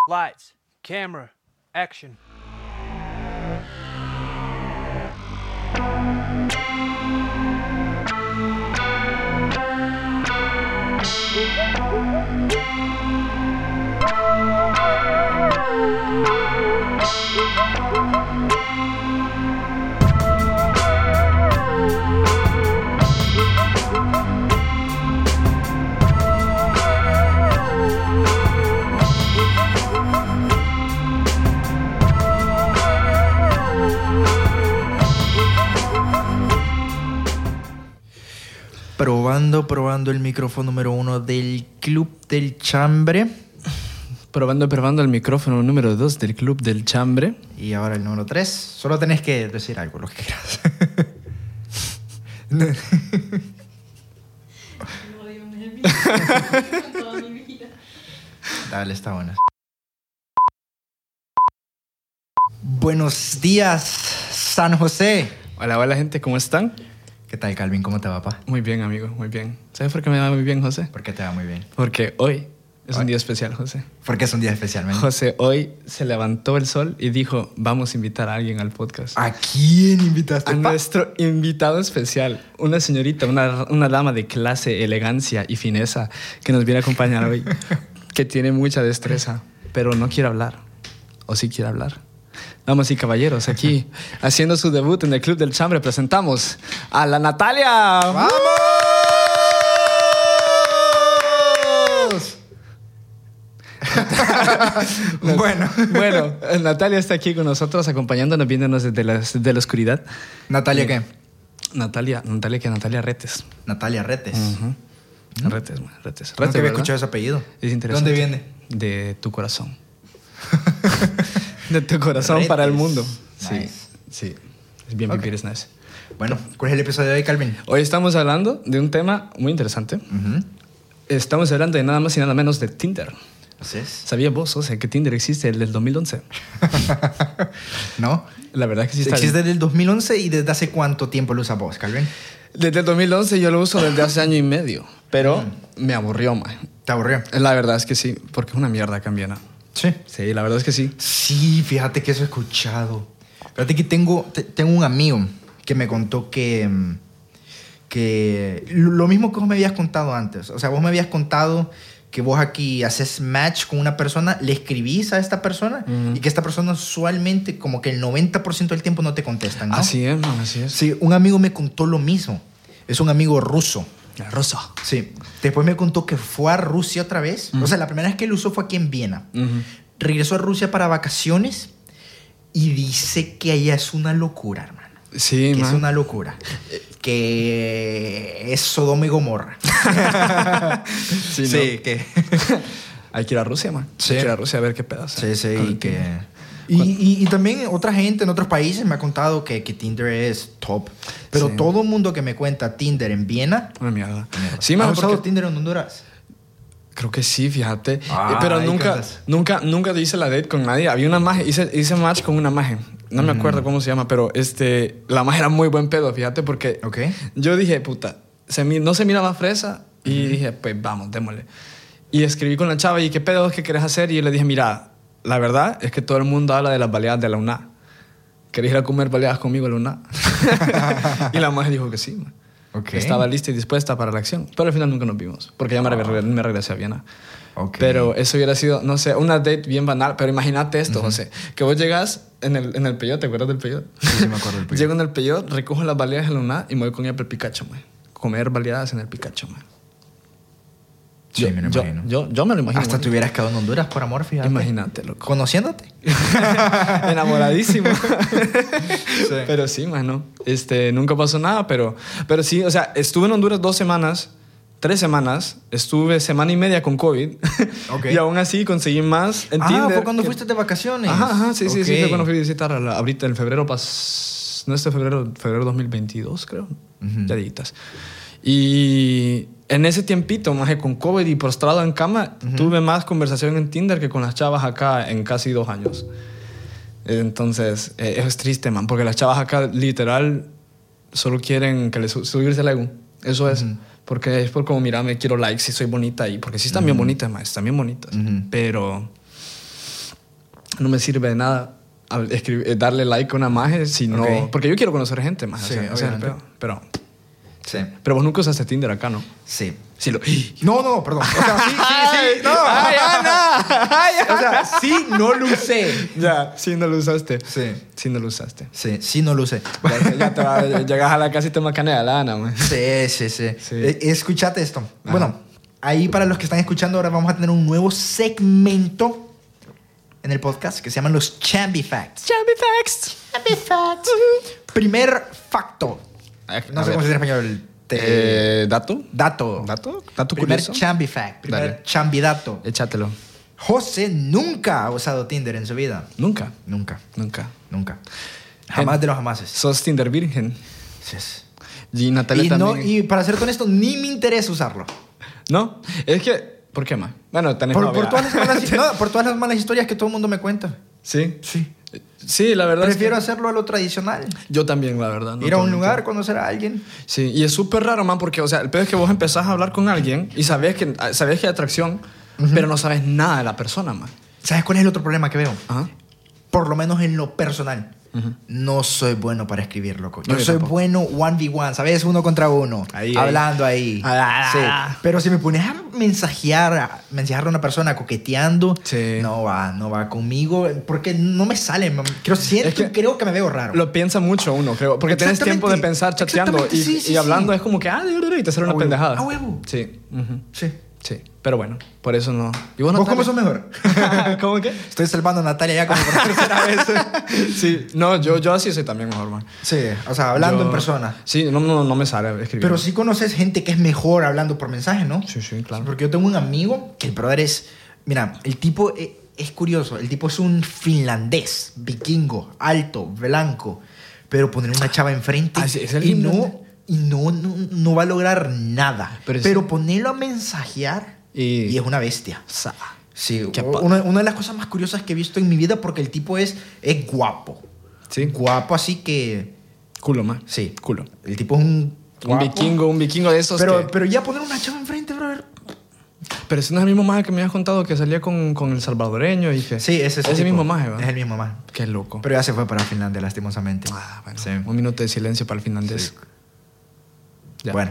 Lights, camera, action. Probando el micrófono número 1 del Club del Chambre. Probando el micrófono número 2 del Club del Chambre. Y ahora el número 3. Solo tenés que decir algo, lo que quieras. No, Dios mío, con toda mi vida. Dale, está bueno. Buenos días, San José. Hola gente, ¿cómo están? ¿Qué tal, Calvin? ¿Cómo te va, pa? Muy bien, amigo, muy bien. ¿Sabes por qué me va muy bien, José? ¿Por qué te va muy bien? Porque hoy es un día especial, José. Porque es un día especial, man. José, hoy se levantó el sol y dijo, vamos a invitar a alguien al podcast. ¿A quién invitaste, A pa? nuestro invitado especial, una señorita, una dama de clase, elegancia y fineza que nos viene a acompañar hoy, que tiene mucha destreza, pero no quiere hablar, o sí quiere hablar. Damas y caballeros, aquí, haciendo su debut en el Club del Chambre, presentamos a la Natalia. ¡Vamos! Bueno, Natalia está aquí con nosotros, acompañándonos, viéndonos desde la oscuridad. ¿Natalia qué? Natalia Retes. Natalia Retes. Uh-huh. Retes. Nunca había ¿verdad? escuchado ese apellido. Es interesante. ¿Dónde viene? De tu corazón. De tu corazón Retes. para el mundo. Nice. Sí. Es bien Ok. vivir, es nice. Bueno, ¿cuál es el episodio de hoy, Calvin? Hoy estamos hablando de un tema muy interesante. Uh-huh. Estamos hablando de nada más y nada menos de Tinder. Así es. ¿Sabías vos, o sea, que Tinder existe desde el 2011? ¿No? La verdad que sí está. Existe desde el 2011 y desde hace cuánto tiempo lo usas vos, Calvin. Desde el 2011 yo lo uso desde hace año y medio. Pero me aburrió, man. ¿Te aburrió? La verdad es que sí, porque es una mierda cambiana. Sí. Sí, la verdad es que sí. Sí, fíjate que eso he escuchado. Fíjate que tengo un amigo que me contó que lo mismo que vos me habías contado antes. O sea, vos me habías contado que vos aquí haces match con una persona, le escribís a esta persona y que esta persona usualmente como que el 90% del tiempo no te contestan, ¿no? Así es, man, así es. Sí, un amigo me contó lo mismo. Es un amigo ruso. La rosa. Sí. Después me contó que fue a Rusia otra vez. O sea, la primera vez que lo usó fue aquí en Viena. Regresó a Rusia para vacaciones y dice que allá es una locura, hermano. Sí, Que man. es una locura. Que es Sodoma y Gomorra. Sí, ¿no? Sí, que... Hay que ir a Rusia, man. Sí. Hay que ir a Rusia a ver qué pedazo. Sí, sí, A ver y qué- que... Y también otra gente en otros países me ha contado que Tinder es top. Pero Sí. todo el mundo que me cuenta Tinder en Viena... Una mierda. mierda. Sí, man, ¿Has usado porque... Tinder en Honduras? Creo que sí, fíjate. Ah, Pero ahí nunca hice la date con nadie. Había una maje, hice match con una maje. No me acuerdo cómo se llama, pero la maje era muy buen pedo, fíjate, porque Ok. yo dije, puta, no se miraba fresa y dije, pues vamos, démosle. Y escribí con la chava y, ¿qué pedo? ¿Qué querés hacer? Y yo le dije, mira, la verdad es que todo el mundo habla de las baleadas de la UNA. ¿Querés ir a comer baleadas conmigo a la UNA? Y la maje dijo que sí, man. Okay. Estaba lista y dispuesta para la acción. Pero al final nunca nos vimos, porque ya me regresé a Viena. Ok. Pero eso hubiera sido, no sé, una date bien banal. Pero imagínate esto, José, que vos llegas en el Peyot, ¿te acuerdas del Peyot? Sí, me acuerdo del Peyot. Llego en el Peyot, recojo las baleadas en la UNA y me voy con ella para el Picacho, man. Comer baleadas en el Picacho, man. Sí, me lo imagino. Yo me lo imagino. Hasta man. te hubieras quedado en Honduras por amor, fíjate. Imagínate, loco. Conociéndote. Enamoradísimo. Pero sí, mano. Nunca pasó nada, pero sí, o sea, estuve en Honduras 3 semanas, estuve semana y media con COVID. Ok. Y aún así conseguí más en Tinder. Fue cuando que- fuiste de vacaciones. Ajá, sí, sí, Ok. fue cuando fui a visitar ahorita en febrero, febrero 2022, creo. Ujú. Ya digitas. Y en ese tiempito, maje, con COVID y postrado en cama, tuve más conversación en Tinder que con las chavas acá en casi 2 años. Entonces, eso es triste, man, porque las chavas acá literal solo quieren que les subirse el ego. Eso es. Porque es por como, mira, me quiero likes y soy bonita. Y porque sí están bien bonitas, man, están bien bonitas. Pero no me sirve de nada darle like a una maje si no... Ok. Porque yo quiero conocer gente más. Sí, obviamente. Sí. Pero vos nunca usaste Tinder acá, ¿no? Sí. Sí lo... No, perdón. O sea, sí, no. ¡Ay, Ana! ¡Ay, O sea, sí, no lo usé. Ya, sí no lo usaste. Sí. Sí no lo usaste. Sí, no lo usé. Llegas a la casa y te macanea la Ana, man. Sí. Sí. Escuchate esto. Ajá. Bueno, ahí para los que están escuchando, ahora vamos a tener un nuevo segmento en el podcast que se llaman los Chambi Facts. Chambi Facts. Primer facto. No sé cómo se dice en español. ¿Dato? ¿Dato Primer curioso? Chambi Fact. Primer Dale. chambidato. Échatelo. José nunca ha usado Tinder en su vida. Nunca. Nunca. Jamás Jamás de los jamases. Sos Tinder virgen. Sí es. Y Natalia Y, no, también. y para ser honesto, ni me interesa usarlo. ¿No? Es que... ¿Por qué más? Bueno, tenés Por novia. por todas las malas historias que todo el mundo me cuenta. ¿Sí? Sí. Sí, la verdad Prefiero es hacerlo a lo tradicional. que... Yo también, la verdad. no Ir a te un voy lugar, mentir. conocer a alguien. Sí, y es súper raro, man, porque, o sea, el peor es que vos empezás a hablar con alguien y sabés que hay atracción, pero no sabes nada de la persona, man. ¿Sabes cuál es el otro problema que veo? Ajá. Por lo menos en lo personal. Ujú. No soy bueno para escribir, loco. No, Yo yo soy tampoco. bueno 1v1, ¿sabes? Uno contra uno. Ahí. Hablando ahí. Ah. Sí. Pero si me pones a mensajear a una persona coqueteando, Sí. no va conmigo porque no me sale. Creo que me veo raro. Lo piensa mucho uno, creo. Porque tenés Exactamente. tiempo de pensar chateando Exactamente, sí, y hablando sí. es como que, y te sale una A huevo. pendejada. A huevo. Sí. Ujú. Sí. Sí. Pero bueno, por eso no. ¿Y vos, ¿Vos Natalia? cómo sos mejor? ¿Cómo qué? Estoy salvando a Natalia ya como por tercera vez. Sí. No, yo así soy también mejor, man. Sí, o sea, hablando Yo- en persona. Sí, no me sale escribir. Pero sí conoces gente que es mejor hablando por mensaje, ¿no? Sí, claro. Porque yo tengo un amigo que el brother es... Mira, el tipo es curioso. El tipo es un finlandés, vikingo, alto, blanco. Pero poner una chava enfrente Ah, sí, es el y finlandés. no va a lograr nada. Pero Pero, sí. ponerlo a mensajear y es una bestia. Sí, Qué una de las cosas más curiosas que he visto en mi vida porque el tipo es guapo. Sí. Guapo, así que... Culo, man. Sí. Culo. El tipo es un guapo. Un vikingo de esos que... Pero ya poner una chava enfrente, brother. Pero ese no es el mismo maje que me habías contado que salía con el salvadoreño y que... Sí, ese tipo. mismo maje, Es ¿verdad? el mismo maje. Qué loco. Pero ya se fue para Finlandia, lastimosamente. Ah, bueno. Sí. Un minuto de silencio para el finlandés. Sí. Ya. Bueno.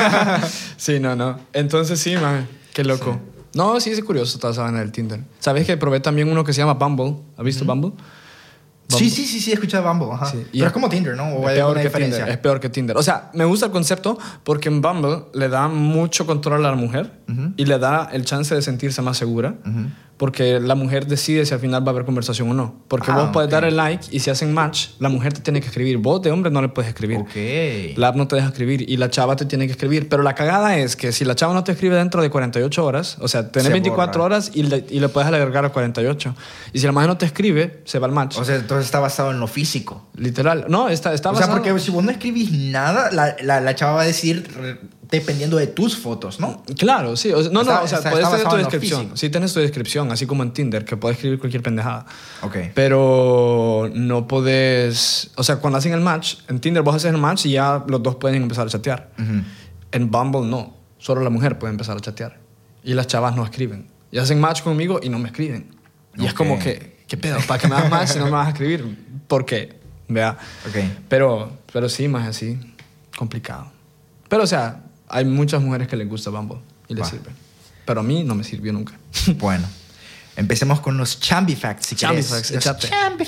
Sí, no. Entonces sí, man. Qué loco. No, sí es curioso toda esa vaina del Tinder. ¿Sabes que probé también uno que se llama Bumble? ¿Has visto Bumble? Sí, he escuchado Bumble. Ajá. Sí. Pero es como Tinder, ¿no? ¿O hay alguna diferencia? Tinder, es peor que Tinder. O sea, me gusta el concepto porque en Bumble le da mucho control a la mujer y le da el chance de sentirse más segura porque la mujer decide si al final va a haber conversación o no. Porque vos puedes ok. dar el like y si hacen match, la mujer te tiene que escribir. Vos de hombre no le puedes escribir. Ok. La app no te deja escribir y la chava te tiene que escribir. Pero la cagada es que si la chava no te escribe dentro de 48 horas, o sea, tenés Se 24 borra. horas y le puedes agregar a 48. Y si la mujer no te escribe, se va al match. O sea, entonces está basado en lo físico. Literal. No, está O sea, basado- porque si vos no escribís nada, la chava va a decir dependiendo de tus fotos, ¿no? Claro, sí. O sea, no, Está- o sea, está puedes tener basado tu en lo descripción. físico. Sí, tienes tu descripción, así como en Tinder, que puedes escribir cualquier pendejada. Ok. Pero no podés... O sea, cuando hacen el match, en Tinder vos haces el match y ya los dos pueden empezar a chatear. Ujú. En Bumble no. Solo la mujer puede empezar a chatear. Y las chavas no escriben. Y hacen match conmigo y no me escriben. Y es Ok. como que... ¿Qué pedo? ¿Para que me hagas match si no me vas a escribir? ¿Por qué? Vea. Ok. Pero sí, más así. Complicado. Pero, o sea, hay muchas mujeres que les gusta Bumble y les Va. sirve. Pero a mí no me sirvió nunca. Bueno. Empecemos con los Chambi Facts, si Chambi querés. Facts, Los échate. Chambi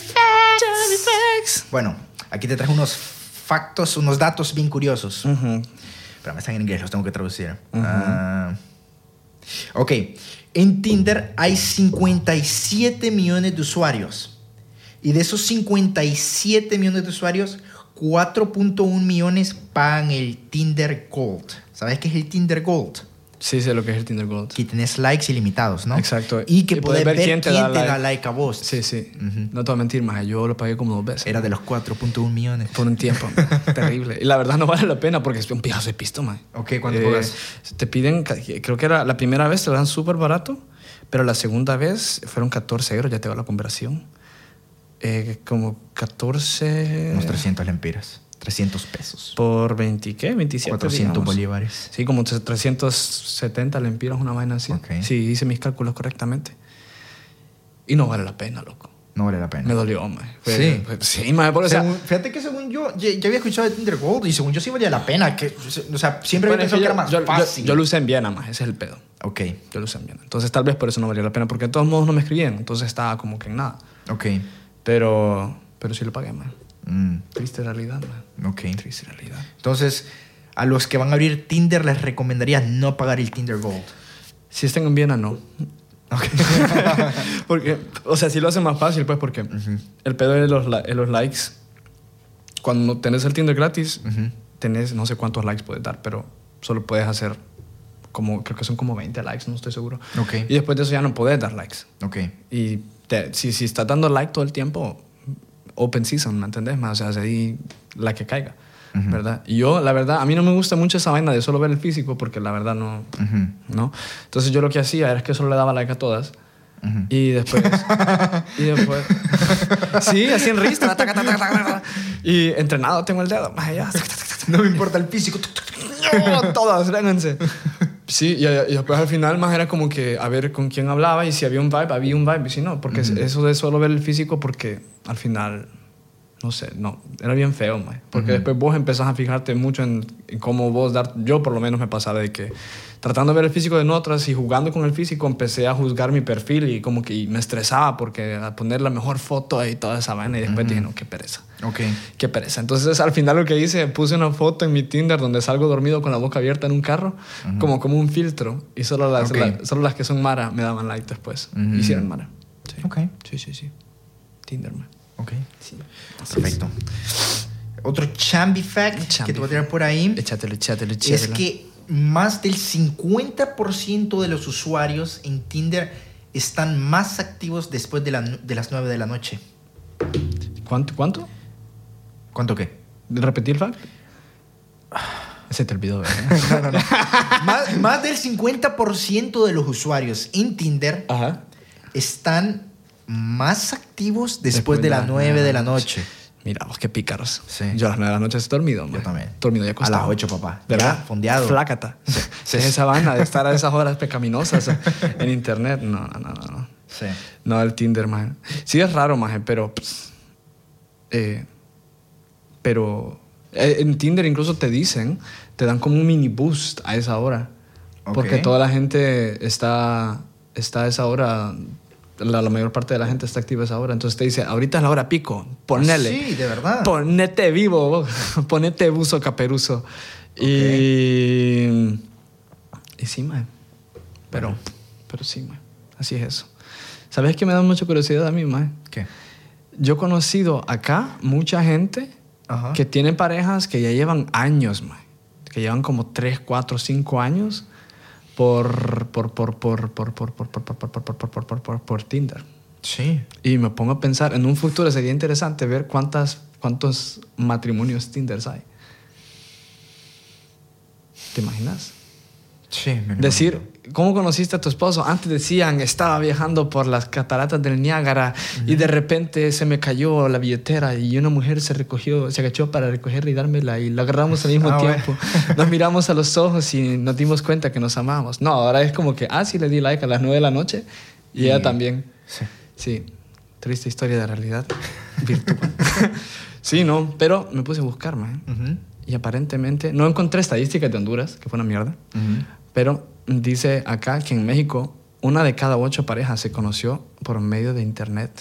Facts. Bueno, aquí te traje unos factos, unos datos bien curiosos. Pero me están en inglés, los tengo que traducir. Ok. En Tinder hay 57 millones de usuarios. Y de esos 57 millones de usuarios, 4.1 millones pagan el Tinder Gold. ¿Sabes qué es el Tinder Gold? Sí, sé lo que es el Tinder Gold. Que tenés likes ilimitados, ¿no? Exacto. Y que Y podés ver quién te da like. like a vos. Sí, sí. Ujú. No te voy a mentir, más yo lo pagué como 2 veces. Era de los 4.1 millones. Por un tiempo. Terrible. Y la verdad no vale la pena porque es un pijazo de pisto, man. Ok, ¿cuánto pagas? Te piden, creo que era la primera vez te lo dan súper barato, pero la segunda vez fueron 14 euros, ya te va la conversión. Como 14... Unos 300 lempiras. 300 pesos. Por 20, ¿qué? 27, 400 digamos. bolívares. Sí, como 370 lempiras, una vaina así. Ok. Sí, hice mis cálculos correctamente. Y no vale la pena, loco. No vale la pena. Me dolió, mae. Sí. Sí, mae, por eso. Fíjate que según yo, ya había escuchado de Tinder Gold y según yo sí valía la pena. O sea, siempre había pensado que era más fácil. Yo lo usé en Viena, mae. Ese es el pedo. Ok, Yo lo usé en Viena. Entonces, tal vez por eso no valía la pena. Porque de todos modos no me escribían. Entonces, estaba como que en nada. ok. Pero sí lo pagué, mae. Mm, Triste realidad, mae. ok. Triste realidad. Entonces, a los que van a abrir Tinder les recomendaría no pagar el Tinder Gold. Si están en Viena, no. Porque, o sea, sí lo hace más fácil, pues, porque el pedo de los likes, cuando tenés el Tinder gratis, tenés no sé cuántos likes puedes dar, pero solo puedes hacer como, creo que son como 20 likes, no estoy seguro. Ok. Y después de eso ya no puedes dar likes. Ok. Y si estás dando like todo el tiempo, open season, ¿me entendés? O sea, ahí la que caiga, ¿verdad? Y yo, la verdad, a mí no me gusta mucho esa vaina de solo ver el físico porque la verdad no, ¿no? Entonces yo lo que hacía era que solo le daba like a todas y después... sí, así en ristra. Y entrenado tengo el dedo. No me importa el físico. No, todas, vénganse. Sí, y después al final más era como que a ver con quién hablaba y si había un vibe, y si no, porque eso de solo ver el físico, porque al final, no sé, no, era bien feo, man, porque después vos empezás a fijarte mucho en cómo vos dar, yo por lo menos me pasaba de que tratando de ver el físico de otras y jugando con el físico empecé a juzgar mi perfil y como que me estresaba porque a poner la mejor foto y toda esa vaina y después dije, no, qué pereza. Ok. Qué pereza. Entonces, al final lo que hice, puse una foto en mi Tinder donde salgo dormido con la boca abierta en un carro, como un filtro. Y solo las que son Mara me daban like después. Hicieron Mara. Sí. Ok. Sí. Tinder, man. Ok. Sí. Perfecto. Otro chambi fact que te voy a tirar por ahí Échatelo. es que más del 50% de los usuarios en Tinder están más activos después de las 9 de la noche. ¿Cuánto? ¿Cuánto qué? ¿Repetir el fact? Se te olvidó, ¿verdad? No. Más del 50% de los usuarios en Tinder están más activos después de las 9 de la noche. Mira, vos qué pícaros. Sí. Yo a las 9 de la noche estoy dormido, man. Yo también. Dormido ya A acostado. las 8, papá. ¿Verdad? Ya, fondeado. Flácata. Sí. Es esa vaina de estar a esas horas pecaminosas en internet. No. Sí. No, el Tinder, man. Sí es raro, man, pero... en Tinder incluso te dan como un mini boost a esa hora. Ok. Porque toda la gente está a esa hora... La mayor parte de la gente está activa a esa hora. Entonces te dice, ahorita es la hora pico, ponele. Sí, de verdad. Ponete vivo, ponete buzo caperuzo. Okay. Y sí, man. Pero sí, man. Así es eso. ¿Sabes qué me da mucha curiosidad a mí, man? ¿Qué? Yo he conocido acá mucha gente que tiene parejas que ya llevan años, man. Que llevan como 3, 4, 5 años por Tinder. Sí. Y me pongo a pensar, en un futuro sería interesante ver cuántos matrimonios Tinder hay. ¿Te imaginas? Sí. Decir, ¿cómo conociste a tu esposo? Antes decían, estaba viajando por las cataratas del Niágara y de repente se me cayó la billetera y una mujer se agachó para recogerla y dármela y la agarramos al mismo tiempo. Bueno. Nos miramos a los ojos y nos dimos cuenta que nos amábamos. No, ahora es como que, sí le di like a las 9 de la noche y ella también. Sí. Triste historia de realidad virtual. Sí, no, pero me puse a buscar, man. Y aparentemente, no encontré estadísticas de Honduras, que fue una mierda. Pero dice acá que en México 1 de cada 8 parejas se conoció por medio de internet.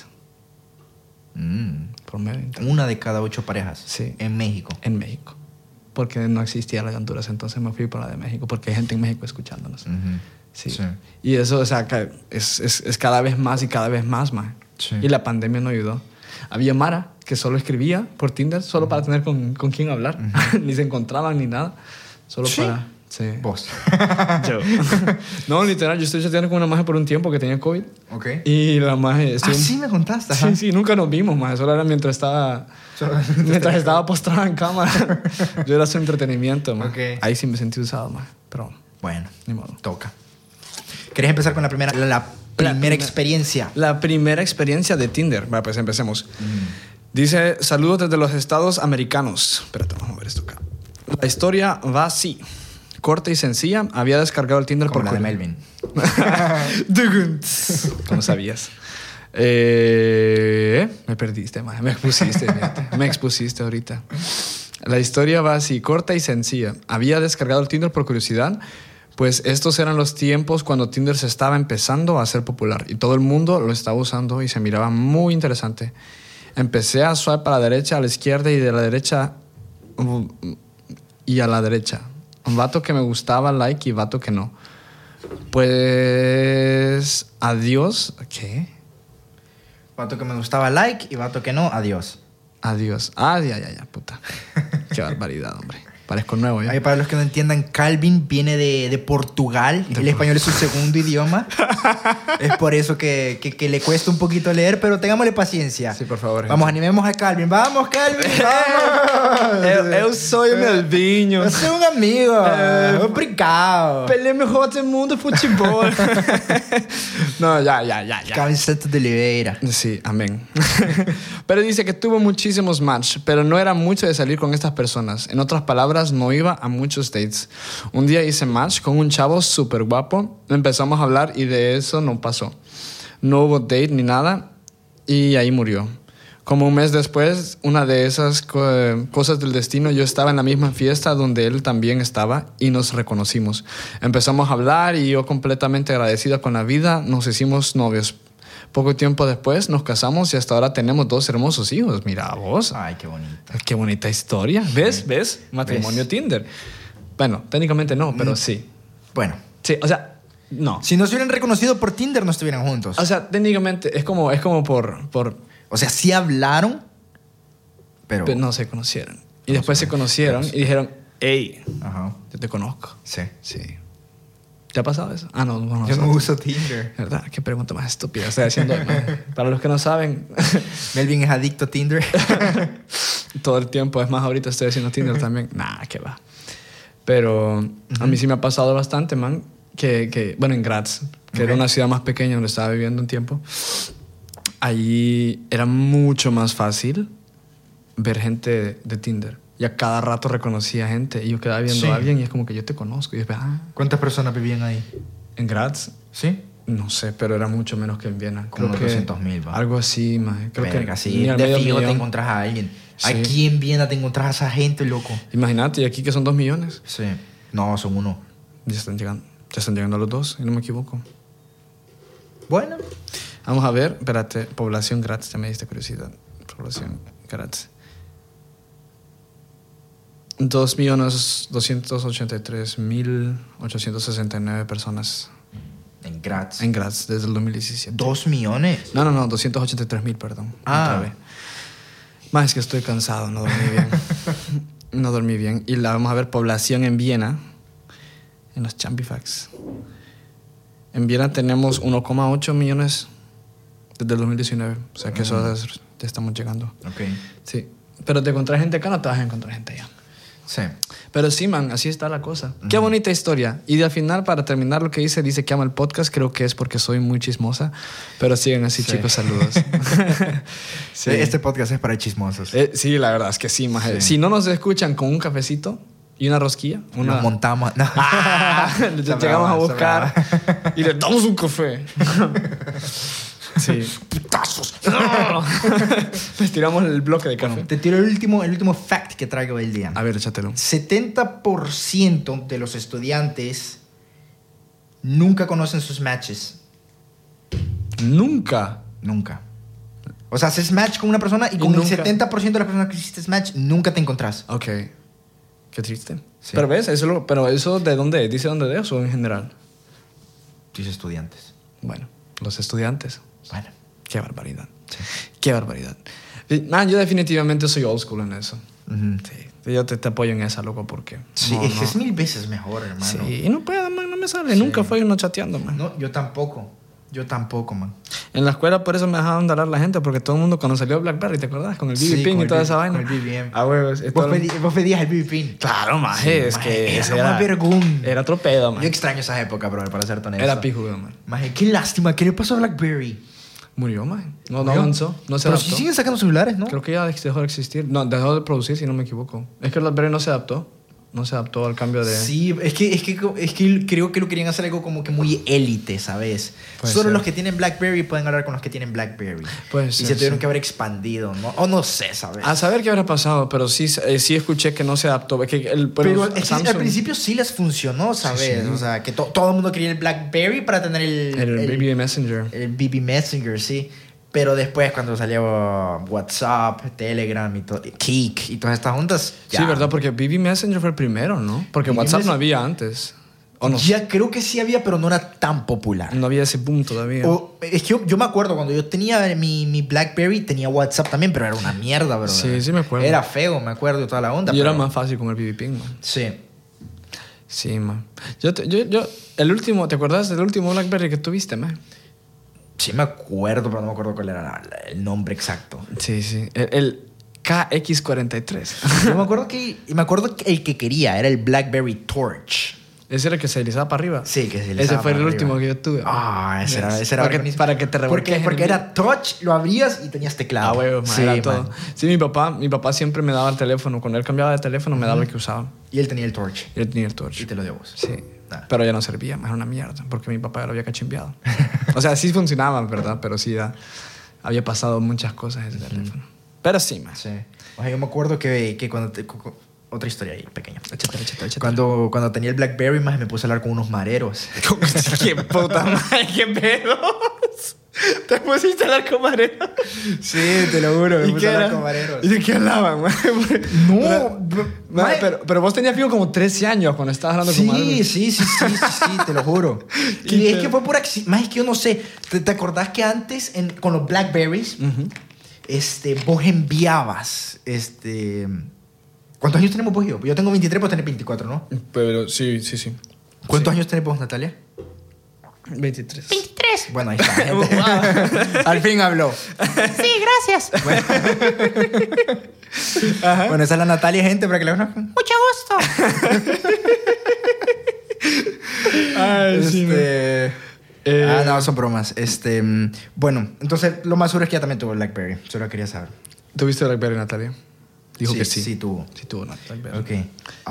Por medio de internet. 1 de cada 8 parejas. Sí. En México. En México. Porque no existía la de Honduras, entonces me fui por la de México, porque hay gente en México escuchándonos. Sí. Y eso, o sea, es cada vez más y cada vez más, man. Sí. Y la pandemia no ayudó. Había Mara que solo escribía por Tinder, solo para tener con quién hablar. Ni se encontraban ni nada. Solo para... Sí. Vos. Yo. No, literal, yo estoy chateando con una maje por un tiempo que tenía COVID. Ok. Y la maje... sí me contaste. Sí, nunca nos vimos, maje. Solo era mientras estaba postrada en cámara. Yo era su entretenimiento, maje. Okay. Ahí sí me sentí usado, maje. Pero... Bueno, ni modo. Toca. ¿Querés empezar con la primera experiencia? La primera experiencia de Tinder. Bueno, pues empecemos. Dice, saludos desde los Estados Americanos. Espérate, vamos a ver esto acá. La historia va así. Corta y sencilla. Había descargado el Tinder como por... la de Melvin. ¿Cómo sabías? Me perdiste, maje. Me expusiste, fíjate. Me expusiste ahorita. La historia va así, corta y sencilla. Había descargado el Tinder por curiosidad, pues estos eran los tiempos cuando Tinder se estaba empezando a hacer popular y todo el mundo lo estaba usando y se miraba muy interesante. Empecé a swipe a la derecha, a la izquierda y de la derecha y a la derecha. Un vato que me gustaba, like, y vato que no. Pues adiós. ¿Qué? Vato que me gustaba, like, y vato que no, adiós. Adiós. Ya, puta. Qué barbaridad, hombre. Parezco nuevo, ¿ya? Ahí, para los que no entiendan, Calvin viene de Portugal. El español es su segundo idioma. Es por eso que le cuesta un poquito leer, pero tengámosle paciencia. Sí, por favor. Vamos, animemos a Calvin. ¡Vamos, Calvin! ¡Vamos! Eu soy un Elvinho. Yo soy un amigo. Obrigado. Pelé mejor del mundo de fútbol. No, ya. Calvin Santos de Oliveira. Sí, amén. Pero dice que tuvo muchísimos match, pero no era mucho de salir con estas personas. En otras palabras, no iba a muchos dates. Un día hice match con un chavo súper guapo. Empezamos a hablar y de eso no pasó. No hubo date ni nada y ahí murió. Como un mes después, una de esas cosas del destino, yo estaba en la misma fiesta donde él también estaba y nos reconocimos. Empezamos a hablar y yo completamente agradecida con la vida, nos hicimos novios. Poco tiempo después nos casamos y hasta ahora tenemos 2 hermosos hijos. Mira vos. Ay, qué bonito. Qué bonita historia. ¿Ves? Matrimonio Tinder. Bueno, técnicamente no, pero sí. Bueno. Sí, o sea, no. Si no se hubieran reconocido por Tinder, no estuvieran juntos. O sea, técnicamente es como por O sea, sí hablaron, pero no se conocieron. Y después se conocieron y dijeron, hey, Ajá. yo te conozco. Sí. Sí. ¿Te ha pasado eso? Ah, no. Yo no uso Tinder. ¿Verdad? Qué pregunta más estúpida estoy haciendo. Para los que no saben, Melvin es adicto a Tinder. todo el tiempo. Es más, ahorita estoy haciendo Tinder también. Nah, qué va. Pero a mí sí me ha pasado bastante, man. Bueno, en Graz, que era una ciudad más pequeña donde estaba viviendo un tiempo. Allí era mucho más fácil ver gente de Tinder. Y a cada rato reconocía gente. Y yo quedaba viendo a alguien y es como que yo te conozco. Y yo, ¿Cuántas personas vivían ahí? ¿En Graz? ¿Sí? No sé, pero era mucho menos que en Viena. Como Creo que 200,000, va. algo así, man. Creo Verga, que sí. ni al De medio fijo te millón. encontrás a alguien. Sí. Aquí en Viena te encontrás a esa gente, loco. Imagínate, y aquí que son 2 millones. Sí. No, son 1. Ya están llegando a los 2, si no me equivoco. Bueno. Vamos a ver, espérate, población Graz, ya me diste curiosidad. Población Graz. 2.283.869 personas En Graz. en Graz desde el 2017. 2 millones. No, 283.000, perdón. Ah. Otra vez. Más es que estoy cansado, no dormí bien. No dormí bien. Y la vamos a ver, población en Viena, en los Champifax. En Viena tenemos 1,8 millones desde el 2019. O sea que eso ya estamos llegando. Ok. Sí. Pero te encontrás gente acá, no te vas a encontrar gente allá. Sí. Pero sí, man, así está la cosa. Qué bonita historia. Y al final, para terminar lo que dice que ama el podcast. Creo que es porque soy muy chismosa. Pero siguen así, Sí. chicos, saludos. Sí. Este podcast es para chismosos. Sí, la verdad es que sí, maje. Sí. Si no nos escuchan con un cafecito y una rosquilla, Nos montamos. No. le llegamos a buscar y le damos un café. Sí. ¡Putazos! Les tiramos el bloque de café. Bueno, te tiro el último fact que traigo del día. A ver, échatelo. 70% de los estudiantes nunca conocen sus matches. Nunca. Nunca. O sea, haces match con una persona y con el nunca. 70% de las personas que hiciste match nunca te encontrás. Ok. Qué triste. Sí. Pero ves, pero eso ¿de dónde es? ¿Dice dónde es o en general? Dice estudiantes. Bueno, los estudiantes. Bueno. Qué barbaridad. Sí. Qué barbaridad. Man, yo definitivamente soy old school en eso. Ujú. Sí. Yo te apoyo en esa, loco, porque... Sí, no, es 1000 veces mejor, hermano. Sí, y no puedo, man, no me sale. Nunca fue uno chateando, man. No, yo tampoco. Yo tampoco, man. En la escuela por eso me dejaban de hablar la gente, porque todo el mundo cuando salió BlackBerry, ¿te acordás? Con el BB Sí, Pin con y el toda BB esa vaina. con el BBM. Ah, huevos. Vos pedías el BB Pin. Claro, maje, es maje, que ese era más vergón. Era otro pedo, man. Yo extraño esa época, bro, para ser honesto. Era pijudo, man. Maje, qué lástima. ¿Qué le pasó a BlackBerry? Murió, man. No ¿Murió? avanzó, no se Pero adaptó. sí siguen sacando celulares, ¿no? Creo que ya dejó de existir. No, dejó de producir, si no me equivoco. Es que el BlackBerry no se adaptó. No se adaptó al cambio de... Sí, es que creo que lo querían hacer algo como que muy élite, ¿sabes? Puede Solo ser. los que tienen BlackBerry pueden hablar con los que tienen BlackBerry. Puede y ser, se tuvieron sí. que haber expandido, ¿no? O no sé, ¿sabes? A saber qué habrá pasado, pero sí, sí escuché que no se adaptó. Es que Pero es que Samsung- al principio sí les funcionó, ¿sabes? Sí, sí. O sea, que todo el mundo quería el BlackBerry para tener El BB Messenger. el BB Messenger, sí. Pero después cuando salió WhatsApp, Telegram y todo, Kik y todas estas juntas, ya. Sí, ¿verdad? Porque BB Messenger fue el primero, ¿no? Porque BB WhatsApp no Messenger- había antes. ¿O no? Ya creo que sí había, pero no era tan popular. No había ese boom todavía. Es que yo me acuerdo cuando yo tenía mi BlackBerry, tenía WhatsApp también, pero era una mierda, bro. Sí, sí me acuerdo. Era feo, me acuerdo de toda la onda. Y era pero- más fácil con el BB Ping, man. Sí. Sí, man. El último, ¿te acuerdas del último BlackBerry que tuviste, man? Sí me acuerdo, pero no me acuerdo cuál era el nombre exacto. Sí, sí. El KX43. Yo me acuerdo que el que quería era el BlackBerry Torch. Ese era el que se deslizaba para arriba. Sí, que se le Ese estaba fue el para último arriba. que yo tuve. Ah, ese era buenísimo. para que te revolques. Porque era touch, lo abrías y tenías teclado. Ah, huevo, man, sí, era man. todo. Sí, mi papá siempre me daba el teléfono. Cuando él cambiaba de teléfono, me daba el que usaba. Y él tenía el Torch. Y él tenía el Torch. Y te lo dio a vos. Sí. Ah. Pero ya no servía, más era una mierda, porque mi papá ya lo había cachimbeado. O sea, sí funcionaba, ¿verdad? Pero sí había pasado muchas cosas ese teléfono. Pero sí, más. Sí. O sea, yo me acuerdo que cuando... otra historia ahí, pequeña. Échate. Cuando tenía el BlackBerry, más me puse a hablar con unos mareros. ¡Qué puta madre! ¡Qué pedos! ¿Te pusiste a hablar con mareros? Sí, te lo juro, me ¿Y puse qué a hablar era? con mareros. ¿Y de qué hablaban, man? No, Pero vos tenías fijo como 13 años cuando estabas hablando con mareros. Sí, te lo juro. Qué Y es pedo. que fue por accidente. Más es que yo no sé. ¿Te acordás que antes con los Blackberries, vos enviabas, ¿cuántos años tenemos vos y yo? Yo tengo 23, vos tenés 24, ¿no? Pero sí. ¿Cuántos años tenés vos, Natalia? 23. Bueno, ahí está. gente. Al fin habló. Sí, gracias. Bueno, esa es la Natalia, gente, para que la conozcan. Mucho gusto. Ay, No, son bromas. Bueno, entonces lo más seguro es que ya también tuvo BlackBerry. Solo quería saber. ¿Tuviste BlackBerry, Natalia? Dijo que sí. Sí, tuvo. Sí tuvo BlackBerry. Ok.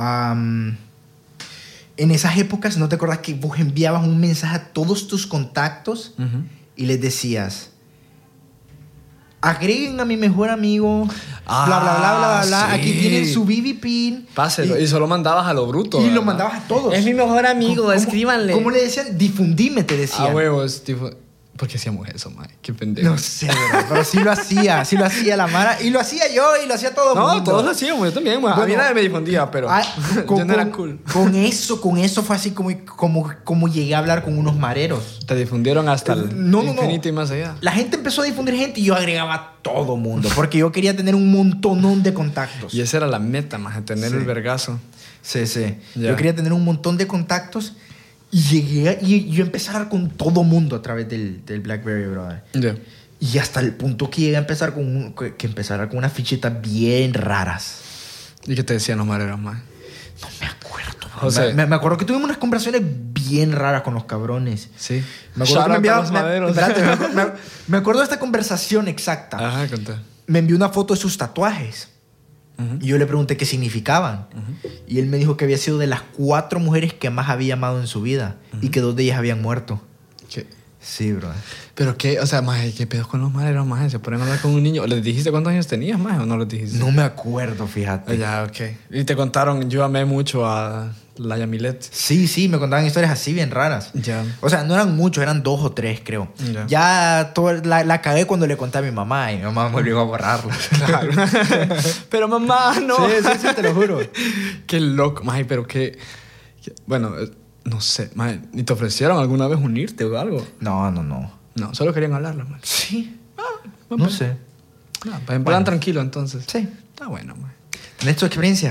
En esas épocas, ¿no te acordás que vos enviabas un mensaje a todos tus contactos Ujú. y les decías, agreguen a mi mejor amigo, bla, bla, bla, bla, bla, bla. sí. Aquí tienen su BB Pin. Páselo. Y solo mandabas a lo bruto. Y lo ¿verdad? mandabas a todos. Es mi mejor amigo, ¿Cómo- escríbanle. ¿Cómo le decían? Difundime, te decían. A huevos, tipo... ¿Por qué hacíamos eso, man? Qué pendejo. No sé, bro, pero sí lo hacía la Mara. Y lo hacía yo y lo hacía todo el No, mundo. todos lo hacíamos, yo también, man. A mí Bueno, nadie me difundía, pero yo no era cool. Con eso fue así como llegué a hablar con unos mareros. Te difundieron hasta el No. infinito y más allá. La gente empezó a difundir gente y yo agregaba a todo mundo porque yo quería tener un montonón de contactos. Y esa era la meta, más, tener Sí. el vergazo. Sí. Ya. Yo quería tener un montón de contactos y llegué y yo empecé a hablar con todo mundo a través del BlackBerry, brother. Ya. Y hasta el punto que llegué a empezar que empecé a hablar con unas fichitas bien raras. ¿Y qué te decían los mareros, man? No me acuerdo. José. Me acuerdo que tuvimos unas conversaciones bien raras con los cabrones. Sí. Me acuerdo que me Shout out enviaba- a los maderos. espérate, me acuerdo de esta conversación exacta. Ajá, conté. Me envió una foto de sus tatuajes. Ujú. Y yo le pregunté qué significaban. Y él me dijo que había sido de las 4 mujeres que más había amado en su vida. Y que 2 de ellas habían muerto. ¿Qué? Sí, bro. Pero qué, o sea, más, ¿qué pedos con los mareros, más? ¿Se ponen a hablar con un niño? ¿Les dijiste cuántos años tenías, más o no les dijiste? No me acuerdo, fíjate. Ya, ok. Y te contaron, yo amé mucho a la Yamilet. Sí, me contaban historias así bien raras. Ya. O sea, no eran muchos, eran 2 o 3, creo. Ya. La cagué cuando le conté a mi mamá y mi mamá me obligó a borrarla. Claro. Pero mamá, no. Sí, te lo juro. Qué loco, más, pero bueno, no sé, más, ¿y te ofrecieron alguna vez unirte o algo? No. No, solo querían hablarlo, man. Sí. Bueno, No sé. No, en plan tranquilo, entonces. Sí. Está bueno, man. ¿Tenés tu experiencia?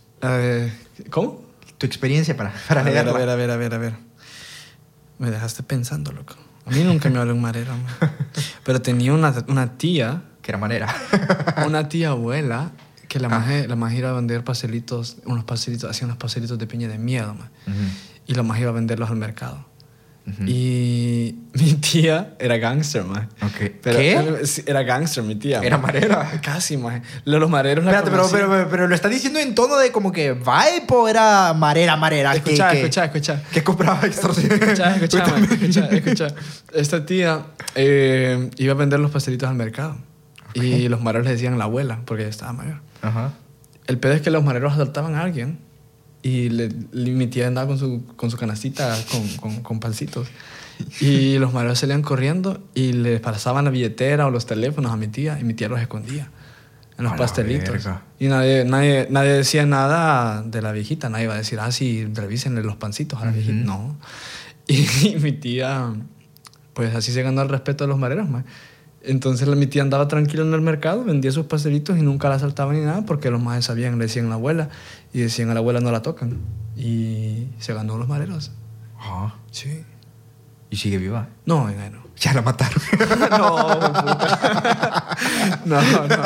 ¿Cómo? Tu experiencia para A ver, negarla. a ver. Me dejaste pensando, loco. A mí nunca me habló un marero, man. Pero tenía una tía, Que era manera. una tía abuela, que la maje iba a vender pastelitos, hacía unos pastelitos de piña de miedo, man. Y la maje iba a venderlos al mercado. Y mi tía era gangster, man. Ok. Pero ¿Qué? Era gangster, mi tía. ¿Era man. marera? Casi, man. Los mareros la Espérate, conocían. pero lo está diciendo en tono de como que vibe o era marera. Escucha. ¿Qué compraba extorsión? Escucha. Esta tía iba a vender los pastelitos al mercado. Y los mareros le decían la abuela, porque ella estaba mayor. Ajá. El pedo es que los mareros asaltaban a alguien y mi tía andaba con su canastita con pancitos. Y los mareros salían corriendo y le pasaban la billetera o los teléfonos a mi tía y mi tía los escondía en los A la pastelitos. verga. Y nadie decía nada de la viejita. Nadie iba a decir, sí, revísenle los pancitos a la viejita. No. Y mi tía, pues así se ganó el respeto de los mareros, man. Entonces mi tía andaba tranquila en el mercado, vendía sus pastelitos y nunca la asaltaban ni nada porque los más sabían, le decían a la abuela y decían a la abuela no la tocan. Y se ganó los mareros. Ajá. Sí. ¿Y sigue viva? No. Ya la mataron. No, puta. No.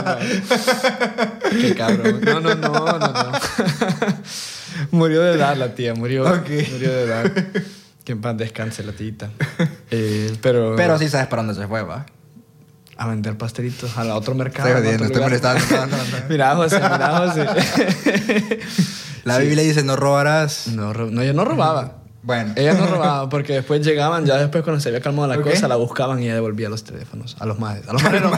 Qué cabrón. No. Murió de edad la tía, murió de edad. Que en paz descanse la tita. Pero sí sabes para dónde se fue, ¿va? a vender pastelitos al otro mercado. Estoy jodiendo, estoy molestando. No. Mira, José. La Biblia dice, no robarás. No, ella no robaba. Bueno. Ella no robaba porque después llegaban, ya después cuando se había calmado la Ok. cosa, la buscaban y ella devolvía los teléfonos a los madres. A los madres.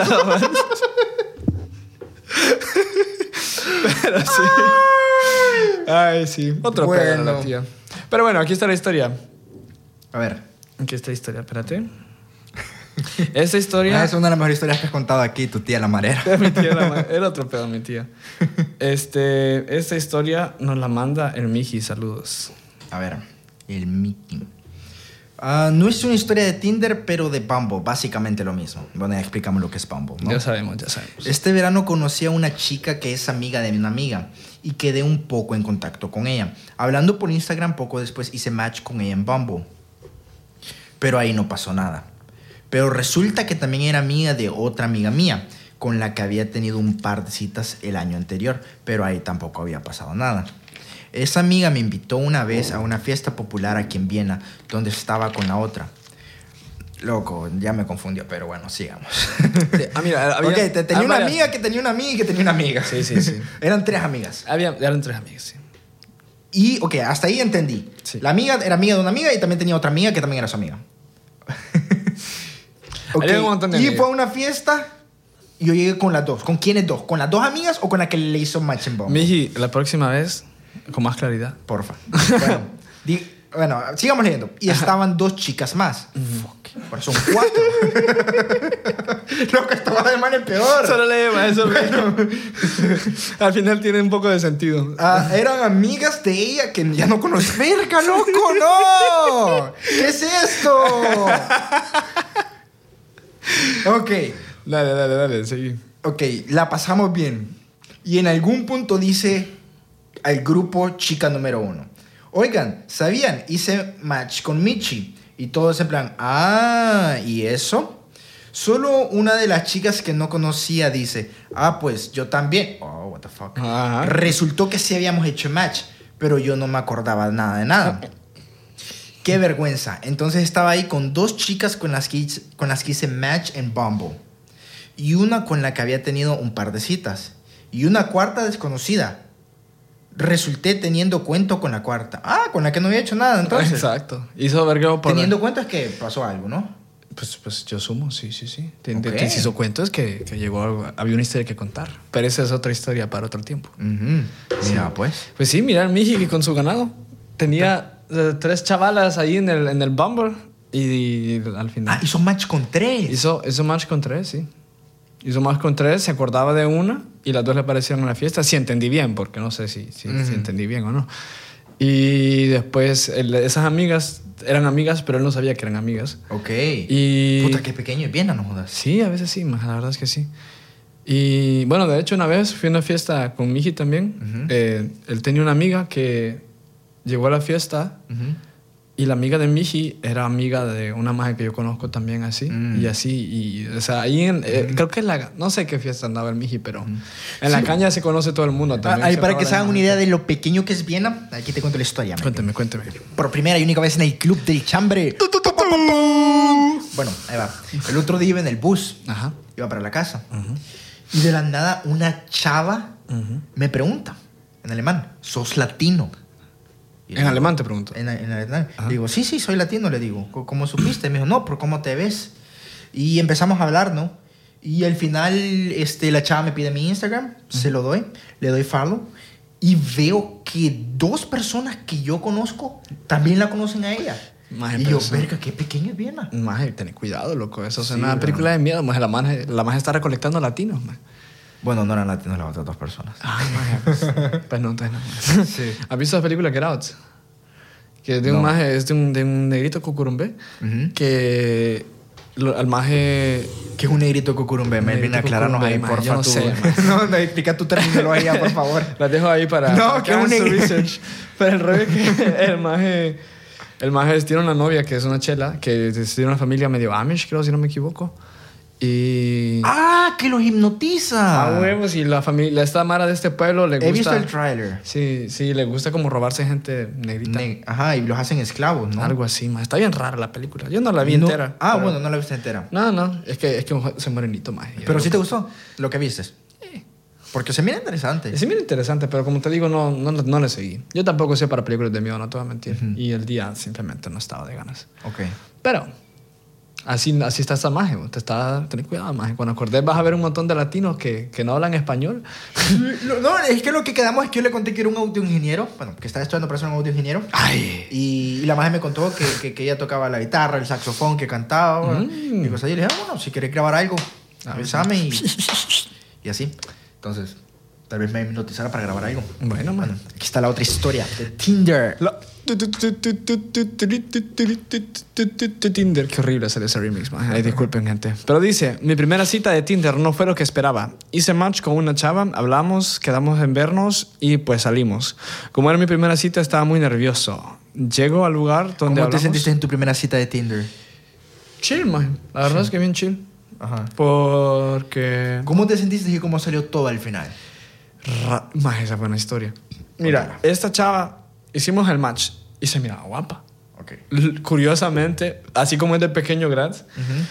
Pero sí. Ay, sí. Otro Bueno. pedo la tía. Pero bueno, aquí está la historia. A ver. Aquí está la historia, espérate. Esta historia... Es una de las mejores historias que has contado aquí, tu tía la marera. Mi tía, el otro pedo, mi tía. Esta historia nos la manda el Miji, saludos. A ver, el meeting. No es una historia de Tinder, pero de Bumble, básicamente lo mismo. Bueno, ya explicamos lo que es Bumble, ¿no? Ya sabemos. Este verano conocí a una chica que es amiga de una amiga y quedé un poco en contacto con ella. Hablando por Instagram, poco después hice match con ella en Bumble. Pero ahí no pasó nada. Pero resulta que también era amiga de otra amiga mía, con la que había tenido un par de citas el año anterior, pero ahí tampoco había pasado nada. Esa amiga me invitó una vez a una fiesta popular aquí en Viena, donde estaba con la otra. Loco, ya me confundió, pero bueno, sigamos. Mira, había, Ok, tenía una amiga que tenía una amiga y que tenía una amiga. Sí. Eran 3 amigas. Eran 3 amigas, sí. Y, ok, hasta ahí entendí. Sí. La amiga era amiga de una amiga y también tenía otra amiga que también era su amiga. Ok, Había un montón de y amigas. fue a una fiesta y yo llegué con las dos. ¿Con quiénes dos? ¿Con las dos amigas o con la que le hizo match en Bumble? Miji, la próxima vez, con más claridad. Porfa. Bueno, sigamos leyendo. Y estaban 2 chicas más. Fuck. Bueno, son 4. Lo que estaba de mal en peor. Solo leemos eso. Al final tiene un poco de sentido. Eran amigas de ella que ya no conocí. ¡Verga, loco! ¡No! ¿Qué es esto? Ok. Dale, seguí. Ok, la pasamos bien. Y en algún punto dice al grupo chica número 1. Oigan, ¿sabían? Hice match con Michi. Y todos en plan, ¿y eso? Solo una de las chicas que no conocía dice, pues yo también. Oh, what the fuck. Ajá. Resultó que sí habíamos hecho match, pero yo no me acordaba nada de nada. Qué vergüenza. Entonces estaba ahí con 2 chicas con las que hice match en Bumble. Y una con la que había tenido un par de citas. Y una cuarta desconocida. Resulté teniendo cuento con la cuarta. Con la que no había hecho nada entonces. Exacto. Hizo vergueo por... Teniendo cuento es que pasó algo, ¿no? Pues yo sumo, sí. Ok. Si hizo cuento es que llegó algo, había una historia que contar. Pero esa es otra historia para otro tiempo. Mira, pues. Pues sí, mira, Miji que con su ganado tenía 3 chavalas ahí en el Bumble y al final... Hizo match con 3. Hizo match con 3, sí. Hizo match con 3, se acordaba de una y las 2 le aparecieron en la fiesta. Sí entendí bien, porque no sé si entendí bien o no. Y después esas amigas eran amigas, pero él no sabía que eran amigas. Ok. Y... Puta, qué pequeño es Viena, no jodas. Sí, a veces sí, la verdad es que sí. Y bueno, de hecho una vez fui a una fiesta con Miji también. Él tenía una amiga que llegó a la fiesta Y la amiga de Miji era amiga de una maje que yo conozco también así. Y así. Y, o sea, ahí creo que no sé qué fiesta andaba el Miji, pero en la caña se conoce todo el mundo también. Ahí para que se hagan una idea de lo pequeño que es Viena, aquí te cuento la historia. Cuénteme. Por primera y única vez en el Club del Chambre. Bueno, ahí va. El otro día iba en el bus. Ajá. Iba para la casa. Y de la nada una chava me pregunta en alemán, ¿sos latino? Y ¿En alemán te pregunto? En alemán. Le digo, sí, soy latino, le digo. ¿Cómo supiste? Me dijo, no, pero ¿cómo te ves? Y empezamos a hablar, ¿no? Y al final la chava me pide mi Instagram, se lo doy, le doy follow. Y veo que 2 personas que yo conozco también la conocen a ella. Maje, y pero yo, verga, qué pequeño es Viena. Maje, ten cuidado, loco. Eso es Sí, una película de miedo. Maje, la maje está recolectando latinos, maje. Bueno, no eran latinos las otras 2 personas. Ay, maje. Pues no, entonces no. Sí. ¿Has visto la película Get Out? Que es de un No. maje, es de un negrito cucurumbé. Que al maje... ¿Qué es un negrito cucurumbe? Melvin, Negrito acláranos ahí, cucurumbe, porfa. yo no tú. sé, no, explica tu terminología, por favor. La dejo ahí para... No, para que es hagan un su negrito. research. Pero el rollo es que el maje tiene una novia que es una chela, que tiene una familia medio Amish, creo, si no me equivoco. Y... ¡Ah, que los hipnotiza! Ah, huevos, y la familia, esta mara de este pueblo le gusta... He visto el tráiler. Sí, le gusta como robarse gente negrita. Ajá, y los hacen esclavos, ¿no? Algo así, más. Está bien rara la película. Yo no la vi No- entera. Ah, pero- bueno, no la viste entera. No, es que se morenito más. Pero sí te gustó lo que viste. Porque se mira interesante. Sí, mira interesante, pero como te digo, no le seguí. Yo tampoco sé para películas de miedo, no te voy a mentir. Y el día simplemente no estaba de ganas. Ok. Pero así está esta magia. Ten cuidado, magia. Cuando acordes vas a ver un montón de latinos que no hablan español. No, es que lo que quedamos es que yo le conté que era un audioingeniero. Bueno, que estaba estudiando para ser un audioingeniero. Ay. Y la magia me contó que ella tocaba la guitarra, el saxofón, que cantaba. Y cosas así. Y le dije, bueno, si querés grabar algo, avísame. Y así. Entonces, tal vez me hipnotizara para grabar algo. Bueno, man. Aquí está la otra historia de Tinder. Tinder, qué horrible hacer ese remix, man. Ay, disculpen, gente. Pero dice, mi primera cita de Tinder no fue lo que esperaba. Hice match con una chava, hablamos, quedamos en vernos y pues salimos. Como era mi primera cita, estaba muy nervioso. Llego al lugar donde ¿Cómo te hablamos. sentiste en tu primera cita de Tinder? Chill, man. La verdad es que bien chill. Ajá. Porque... ¿Cómo te sentiste y cómo salió todo al final? Más esa fue una historia. Mira, esta chava, hicimos el match y se miraba guapa. Ok. Curiosamente, así como es de pequeño Graz,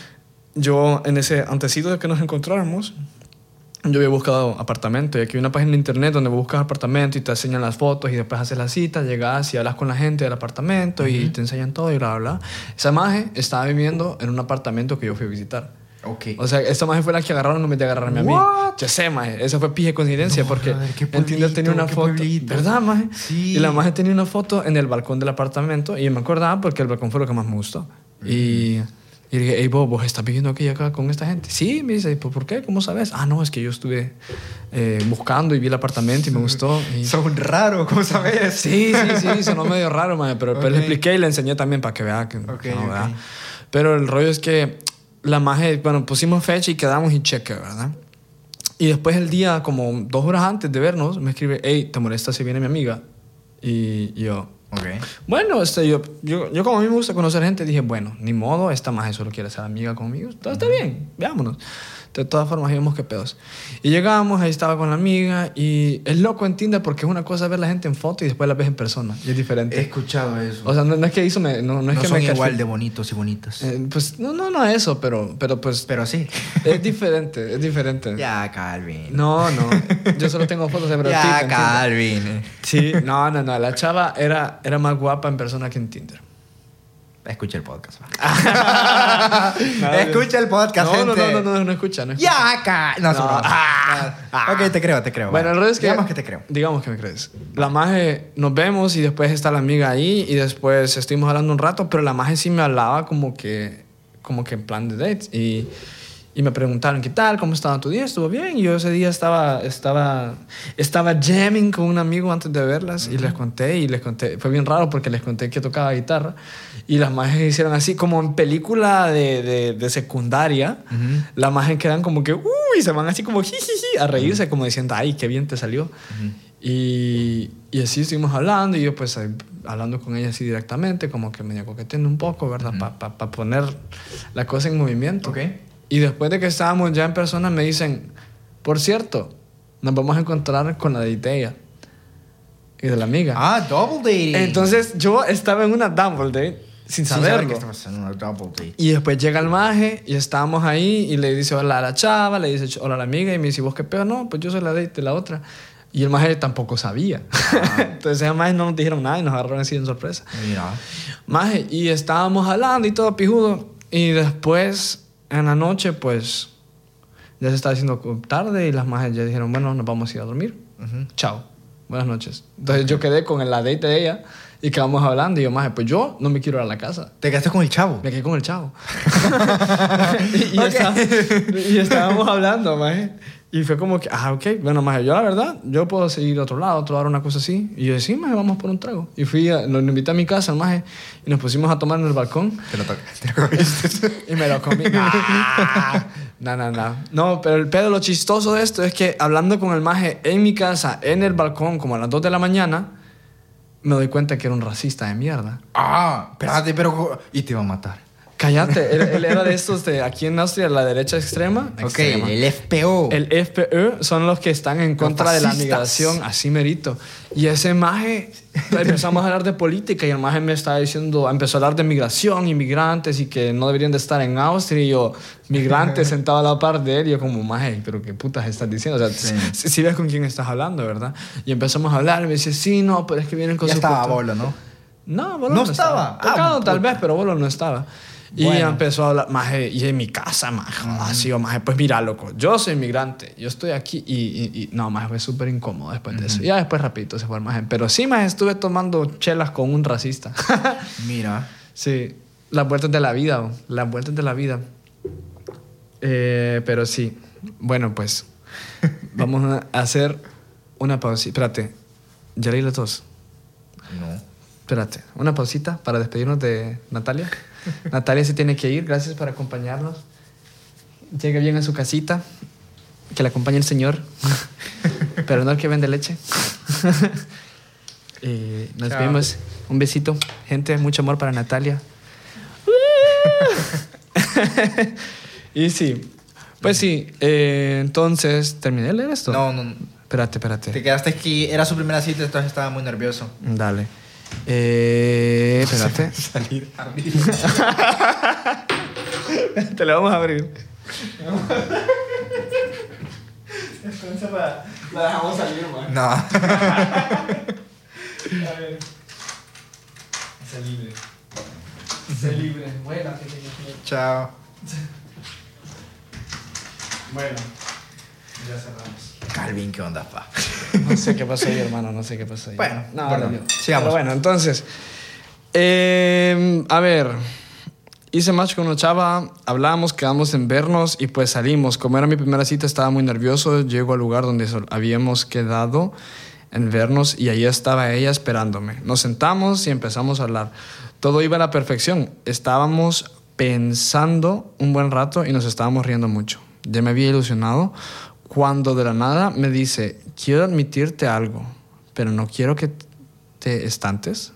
yo en ese antecito de que nos encontráramos, yo había buscado apartamento y aquí hay una página de internet donde buscas apartamento y te enseñan las fotos y después haces la cita, llegas y hablas con la gente del apartamento y te enseñan todo y bla, bla, bla. Esa maje estaba viviendo en un apartamento que yo fui a visitar. Ok. O sea, esta maje fue la que agarraron en vez de agarrarme a mí. What? Yo sé, maje. Esa fue pije coincidencia No, porque brother, qué en Tinder tenía una qué foto. pueblito. ¿Verdad, maje? Sí. Y la maje tenía una foto en el balcón del apartamento y me acordaba porque el balcón fue lo que más me gustó. Y dije, hey, ¿vos estás viviendo aquí acá con esta gente? Sí, me dice, ¿por qué? ¿Cómo sabes? Ah, no, es que yo estuve buscando y vi el apartamento y me gustó. Y... Son raros, ¿cómo sabes? Sí, sonó medio raro, maje, pero le expliqué y le enseñé también para que vea que no, ¿verdad? Pero el rollo es que la maje, bueno, pusimos fecha y quedamos y cheque, ¿verdad? Y después el día, como 2 horas antes de vernos, me escribe, hey, ¿te molesta si viene mi amiga? Y yo, Ok. bueno, yo como a mí me gusta conocer gente, dije, bueno, ni modo, esta maje solo quiere ser amiga conmigo. Todo está bien, veámonos. De todas formas, íbamos que pedos. Y llegamos, ahí estaba con la amiga y es loco en Tinder porque es una cosa ver la gente en foto y después la ves en persona. Y es diferente. He escuchado eso. O sea, no es que eso no es no que son me igual de bonitos y bonitas. pues no eso, pero pues Pero sí. es diferente, es diferente. Ya, Calvin. No, yo solo tengo fotos de Brad Pitt Ya, en Tinder. Calvin. Sí, no, la chava era más guapa en persona que en Tinder. Escucha el podcast. Escucha el podcast, gente. No escucha. Ya, No, no. Ok, te creo. Bueno, el rollo es que... Digamos que te creo. Digamos que me crees. La maje, nos vemos y después está la amiga ahí y después estuvimos hablando un rato, pero la maje sí me hablaba como que en plan de dates y me preguntaron, ¿qué tal? ¿Cómo estaba tu día? ¿Estuvo bien? Y yo ese día estaba jamming con un amigo antes de verlas y les conté. Fue bien raro porque les conté que tocaba guitarra y las majes hicieron así como en película de secundaria. Las majes quedan como que, uy, se van así como jijiji a reírse como diciendo, ay, qué bien te salió. Y así estuvimos hablando y yo pues hablando con ella así directamente, como que medio coqueteando un poco, ¿verdad? Para poner la cosa en movimiento. Ok. Y después de que estábamos ya en persona, me dicen, por cierto, nos vamos a encontrar con la date de ella y de la amiga. Ah, double dating. Entonces yo estaba en una double date sin Sin saber saberlo. que estabas en una double date. Y después llega el maje y estábamos ahí y le dice hola a la chava, le dice hola a la amiga y me dice, ¿vos qué pedo? No, pues yo soy la date de la otra. Y el maje tampoco sabía. Entonces el maje no nos dijeron nada y nos agarraron así en sorpresa. Mira. Maje, y estábamos hablando y todo pijudo. Y después, en la noche, pues, ya se estaba haciendo tarde y las majes ya dijeron, bueno, nos vamos a ir a dormir. Chao. Buenas noches. Entonces yo quedé con la date de ella y quedamos hablando. Y yo, maje, pues yo no me quiero ir a la casa. ¿Te quedaste con el chavo? Me quedé con el chavo. y estábamos hablando, maje. Y fue como que, ok, bueno, maje, yo la verdad, yo puedo seguir a otro lado, una cosa así. Y yo decía, sí, maje, vamos por un trago. Y lo invité a mi casa, maje, y nos pusimos a tomar en el balcón. Te lo comiste. Y me lo comí. No, pero el pedo, lo chistoso de esto es que hablando con el maje en mi casa, en el balcón, como a las 2 de la mañana, me doy cuenta que era un racista de mierda. Ah, espérate, pero... Y te iba a matar. Cállate, él era de estos de aquí en Austria, la derecha extrema. Ok, el FPO. El FPÖ son los que están en contra de la fascistas. migración, así merito. Y ese maje, empezamos a hablar de política y el maje me estaba diciendo, empezó a hablar de migración, inmigrantes y que no deberían de estar en Austria. Y yo, migrante sentado a la par de él, y yo como, maje, pero qué putas estás diciendo. O sea, si ves con quién estás hablando, ¿verdad? Y empezamos a hablar y me dice, sí, no, pero es que vienen con Ya su estaba cultura. Bolo, ¿no? No, Bolo ¿No no estaba? Tocado tal puta. vez, pero Bolo no estaba. Y Bueno. empezó a hablar, maje, y en mi casa, maje, así yo, maje, pues mira, loco, yo soy inmigrante, yo estoy aquí y no, maje, fue súper incómodo después de eso. Y ya después rapidito se fue el maje. Pero sí, maje, estuve tomando chelas con un racista. Mira. Sí, las vueltas de la vida, las vueltas de la vida. Pero sí, bueno, pues, vamos a hacer una pausa. Espérate, ya leí los dos. No. Espérate, una pausita para despedirnos de Natalia. Natalia se tiene que ir, gracias por acompañarnos. Llegue bien a su casita, que la acompañe el Señor, pero no el que vende leche. Nos Chao. vemos, un besito. Gente, mucho amor para Natalia. Y sí, pues sí, entonces, ¿terminé de leer esto? No. Espérate. Te quedaste aquí. Era su primera cita, entonces estaba muy nervioso. Dale. Espérate. Salir Te lo vamos a abrir. La dejamos salir, man. No. Sé libre. Buena, pequeña. Chao. Bueno, ya cerramos. Calvin, ¿qué onda, pa? No sé qué pasó ahí, hermano. No sé qué pasó ahí. Bueno, no, bueno, dale. sigamos. Pero bueno, entonces. A ver. Hice match con una chava, hablamos, quedamos en vernos y pues salimos. Como era mi primera cita, estaba muy nervioso. Llego al lugar donde habíamos quedado en vernos y ahí estaba ella esperándome. Nos sentamos y empezamos a hablar. Todo iba a la perfección. Estábamos pensando un buen rato y nos estábamos riendo mucho. Ya me había ilusionado cuando de la nada me dice, quiero admitirte algo, pero no quiero que te espantes,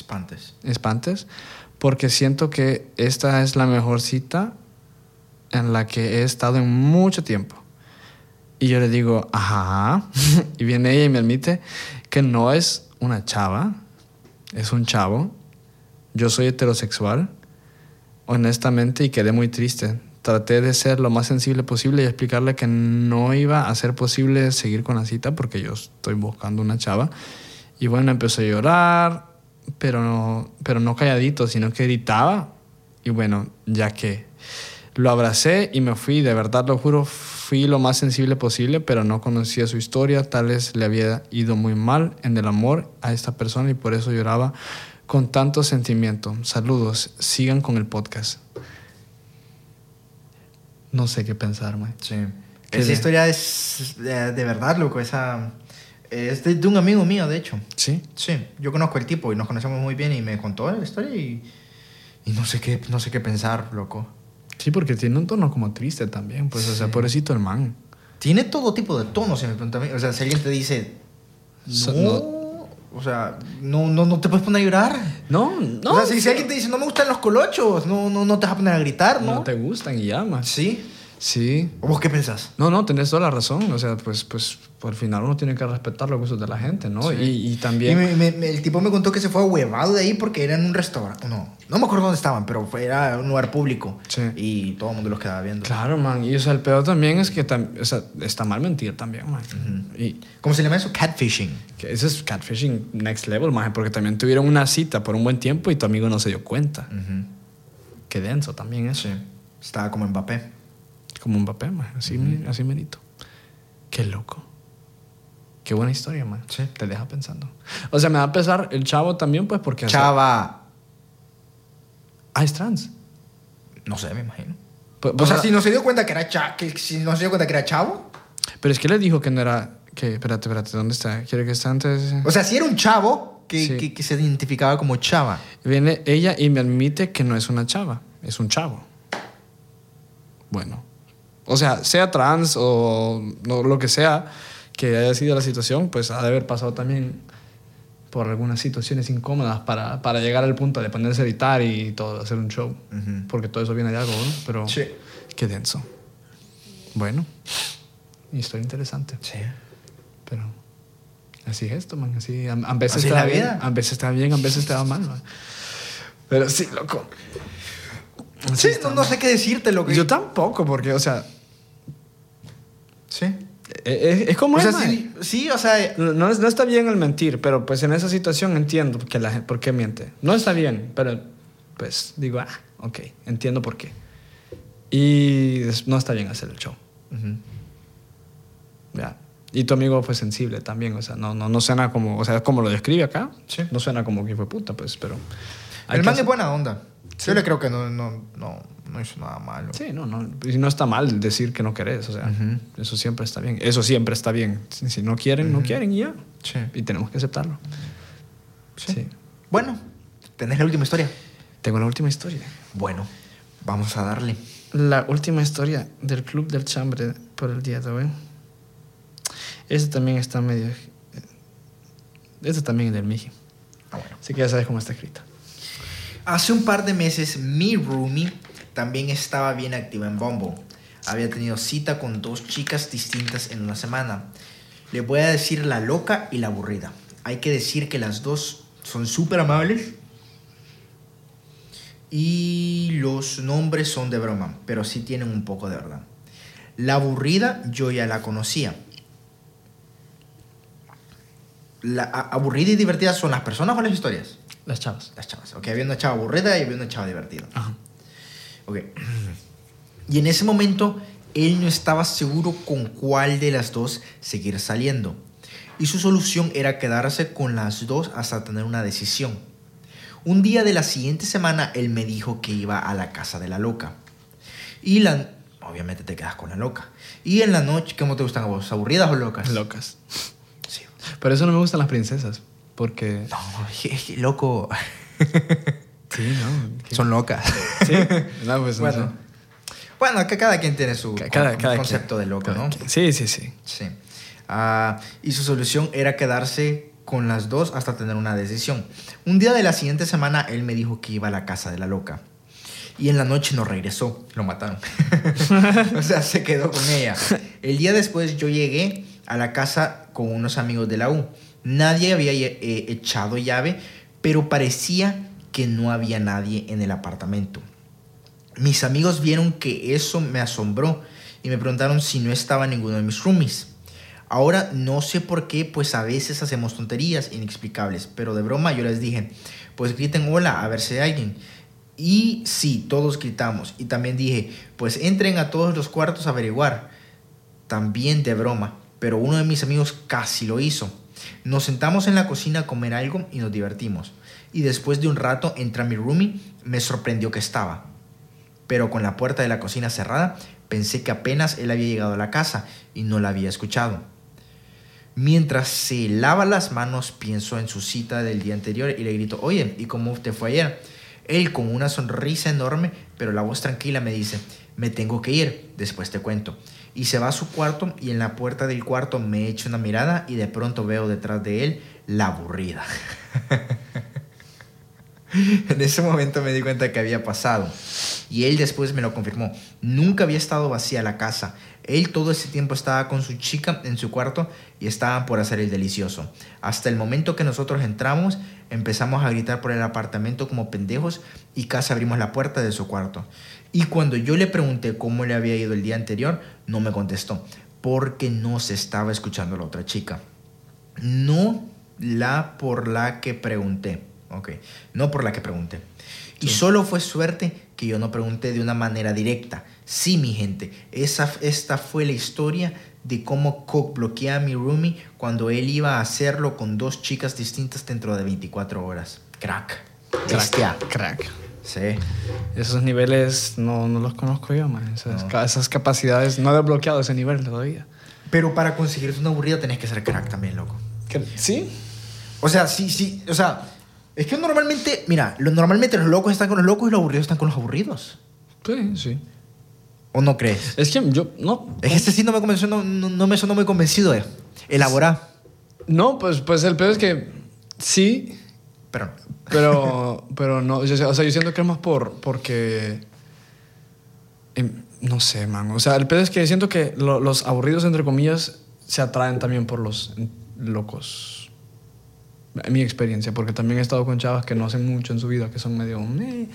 porque siento que esta es la mejor cita en la que he estado en mucho tiempo. Y yo le digo, ajá. Y viene ella y me admite que no es una chava, es un chavo. Yo soy heterosexual, honestamente, y quedé muy triste. Traté de ser lo más sensible posible y explicarle que no iba a ser posible seguir con la cita porque yo estoy buscando una chava. Y bueno, empezó a llorar, pero no calladito, sino que gritaba. Y bueno, ya que lo abracé y me fui, de verdad lo juro, fui lo más sensible posible, pero no conocía su historia. Tal vez le había ido muy mal en el amor a esta persona y por eso lloraba con tanto sentimiento. Saludos, sigan con el podcast. No sé qué pensar, man. Sí. Esa historia es de verdad, loco. Esa es de un amigo mío, de hecho. ¿Sí? Sí, yo conozco el tipo y nos conocemos muy bien y me contó la historia y no sé qué pensar, loco. Sí, porque tiene un tono como triste también, pues, o sea, pobrecito el man. Tiene todo tipo de tonos, si me preguntan a mí. O sea, si alguien te dice, no, O sea, no te puedes poner a llorar. No. O sea, si alguien te dice, no me gustan los colochos, no te vas a poner a gritar, ¿no? No te gustan y llamas. Sí. Sí. ¿O vos qué pensás? No, tenés toda la razón. O sea, pues por final uno tiene que respetar los gustos de la gente, ¿no? Sí. Y también... el tipo me contó que se fue ahuevado de ahí porque era en un restaurante. No me acuerdo dónde estaban, pero era un lugar público. Sí. Y todo el mundo los quedaba viendo. Claro, man. Y o sea, el peor también es que o sea, está mal mentir también, man. Y ¿Cómo se llama eso? Catfishing. que eso es catfishing next level, man. Porque también tuvieron una cita por un buen tiempo y tu amigo no se dio cuenta. Qué denso también eso. Sí. Estaba como Mbappé. Como un papel, man. Así merito. Qué loco. Qué buena historia, man. Sí. Te deja pensando. O sea, me da pesar el chavo también, pues, porque... Chava. Ah, es trans. No sé, me imagino. Pues, O sea, si no se dio cuenta que era si no se dio cuenta que era chavo. Pero es que le dijo que no era... Que, espérate, ¿dónde está? ¿Quiere que esté antes? O sea, si era un chavo Sí. que se identificaba como chava. Viene ella y me admite que no es una chava, es un chavo. Bueno. O sea, sea trans o no, lo que sea que haya sido la situación, pues ha de haber pasado también por algunas situaciones incómodas para llegar al punto de ponerse a editar y todo, hacer un show. Porque todo eso viene de algo, ¿no? Pero Sí. qué denso. Bueno, historia interesante. Sí. Pero así es esto, man. Así, a veces Así está es la bien, vida. a veces está bien, a veces está mal, man. Pero sí, loco. Sí, no sé qué decirte lo que... Yo tampoco, porque, o sea, Sí. es como O sea, es, man. sí, o sea... No está bien el mentir, pero pues en esa situación entiendo que la gente, por qué miente. No está bien, pero pues digo, ok, entiendo por qué. Y no está bien hacer el show. Ya. Y tu amigo fue sensible también, o sea, no suena como, o sea, como lo describe acá, Sí. no suena como que fue puta, pues, pero... hay El que man hacer- es buena onda. Sí. Yo le creo que no hizo nada malo. Sí, y no está mal decir que no querés, o sea, eso siempre está bien. Eso siempre está bien. Si no quieren, no quieren y ya. Sí. Y tenemos que aceptarlo. Sí. Bueno, ¿tenés la última historia? Tengo la última historia. Bueno, vamos a darle. La última historia del Club del Chambre por el día de hoy. Esta también está medio... Esta también es del Miji. Bueno. Así que ya sabes cómo está escrita. Hace un par de meses, mi roomie también estaba bien activa en Bumble. Había tenido cita con 2 chicas distintas en una semana. Le voy a decir la loca y la aburrida. Hay que decir que las dos son súper amables. Y los nombres son de broma, pero sí tienen un poco de verdad. La aburrida yo ya la conocía. La aburrida y divertida son las personas o las historias. Las chavas. Las chavas. Ok, había una chava aburrida y había una chava divertida. Ajá. Ok. Y en ese momento, él no estaba seguro con cuál de las dos seguir saliendo. Y su solución era quedarse con las dos hasta tener una decisión. Un día de la siguiente semana, él me dijo que iba a la casa de la loca. Obviamente te quedas con la loca. Y en la noche, ¿cómo te gustan a vos? ¿Aburridas o locas? Locas. Sí. Por eso no me gustan las princesas. Porque... No, es que loco. Sí, ¿no? Son locas. Sí. No, pues, no Bueno. Bueno, que cada quien tiene su Cada concepto quien. de loco, Cada ¿no? quien. Sí, sí, sí. Sí. Y su solución era quedarse con las dos hasta tener una decisión. Un día de la siguiente semana, él me dijo que iba a la casa de la loca. Y en la noche no regresó. Lo mataron. O sea, se quedó con ella. El día después yo llegué a la casa con unos amigos de la U. Nadie había echado llave, pero parecía que no había nadie en el apartamento. Mis amigos vieron que eso me asombró y me preguntaron si no estaba ninguno de mis roomies. Ahora no sé por qué, pues a veces hacemos tonterías inexplicables, pero de broma yo les dije, pues griten hola a ver si hay alguien. Y sí, todos gritamos. Y también dije, pues entren a todos los cuartos a averiguar. También de broma, pero uno de mis amigos casi lo hizo. Nos sentamos en la cocina a comer algo y nos divertimos. Y después de un rato entra mi roomie, me sorprendió que estaba. Pero con la puerta de la cocina cerrada, pensé que apenas él había llegado a la casa y no la había escuchado. Mientras se lava las manos, pienso en su cita del día anterior y le grito, oye, ¿y cómo te fue ayer? Él con una sonrisa enorme, pero la voz tranquila me dice, me tengo que ir, después te cuento. Y se va a su cuarto y en la puerta del cuarto me echo una mirada y de pronto veo detrás de él la aburrida. En ese momento me di cuenta que había pasado. Y él después me lo confirmó. Nunca había estado vacía la casa. Él todo ese tiempo estaba con su chica en su cuarto y estaban por hacer el delicioso. Hasta el momento que nosotros entramos, empezamos a gritar por el apartamento como pendejos y casi abrimos la puerta de su cuarto. Y cuando yo le pregunté cómo le había ido el día anterior, no me contestó. Porque no se estaba escuchando la otra chica. No la por la que pregunté. Ok, no por la que pregunté. Y solo fue suerte que yo no pregunté de una manera directa. Sí, mi gente, esta fue la historia de cómo Cook bloquea a mi roomie cuando él iba a hacerlo con 2 chicas distintas dentro de 24 horas. Crack. Bestia. Crack. Sí. Esos niveles no los conozco yo, man. Esas capacidades, no he desbloqueado ese nivel todavía. Pero para conseguirte una aburrida tenés que ser crack también, loco. ¿Sí? O sea, sí. O sea, es que normalmente, mira, normalmente los locos están con los locos y los aburridos están con los aburridos. Sí. ¿O no crees? Es que yo, no. Es que este sí no me convenció, no me sonó muy convencido. Elaborar. No, pues el peor es que sí, pero no. O sea, yo siento que es más porque... no sé, man. O sea, el peor es que siento que los aburridos, entre comillas, se atraen también por los locos. En mi experiencia, porque también he estado con chavas que no hacen mucho en su vida, que son medio...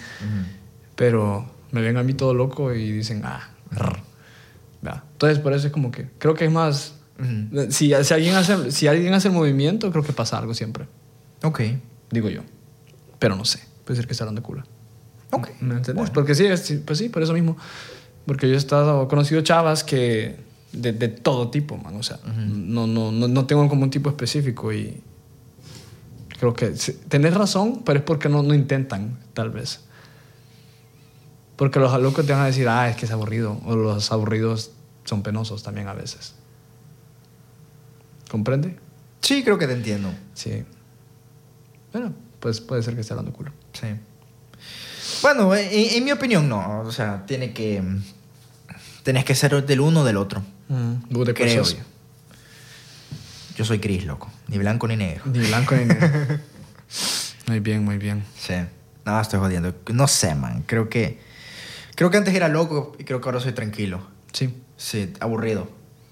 Pero me ven a mí todo loco y dicen, ¿verdad? Entonces, por eso es como que... Creo que es más... Si alguien hace el movimiento, creo que pasa algo siempre. Ok. Digo yo. Pero no sé. Puede ser que se de culo. Ok. ¿Me entiendes? Bueno. Porque pues sí, por eso mismo. Porque yo he conocido chavas que... De todo tipo, man. O sea, no tengo como un tipo específico y... Creo que tenés razón, pero es porque no intentan, tal vez. Porque los locos te van a decir, es que es aburrido. O los aburridos son penosos también a veces. ¿Comprende? Sí, creo que te entiendo. Sí. Bueno, pues puede ser que esté hablando culo. Sí. Bueno, en mi opinión no. O sea, tenés que ser del uno o del otro. Creo yo. Yo soy gris, loco. Ni blanco ni negro. Ni blanco ni negro. Muy bien, muy bien. Sí. No, estoy jodiendo. No sé, man. Creo que antes era loco y creo que ahora soy tranquilo. Sí. Sí, aburrido.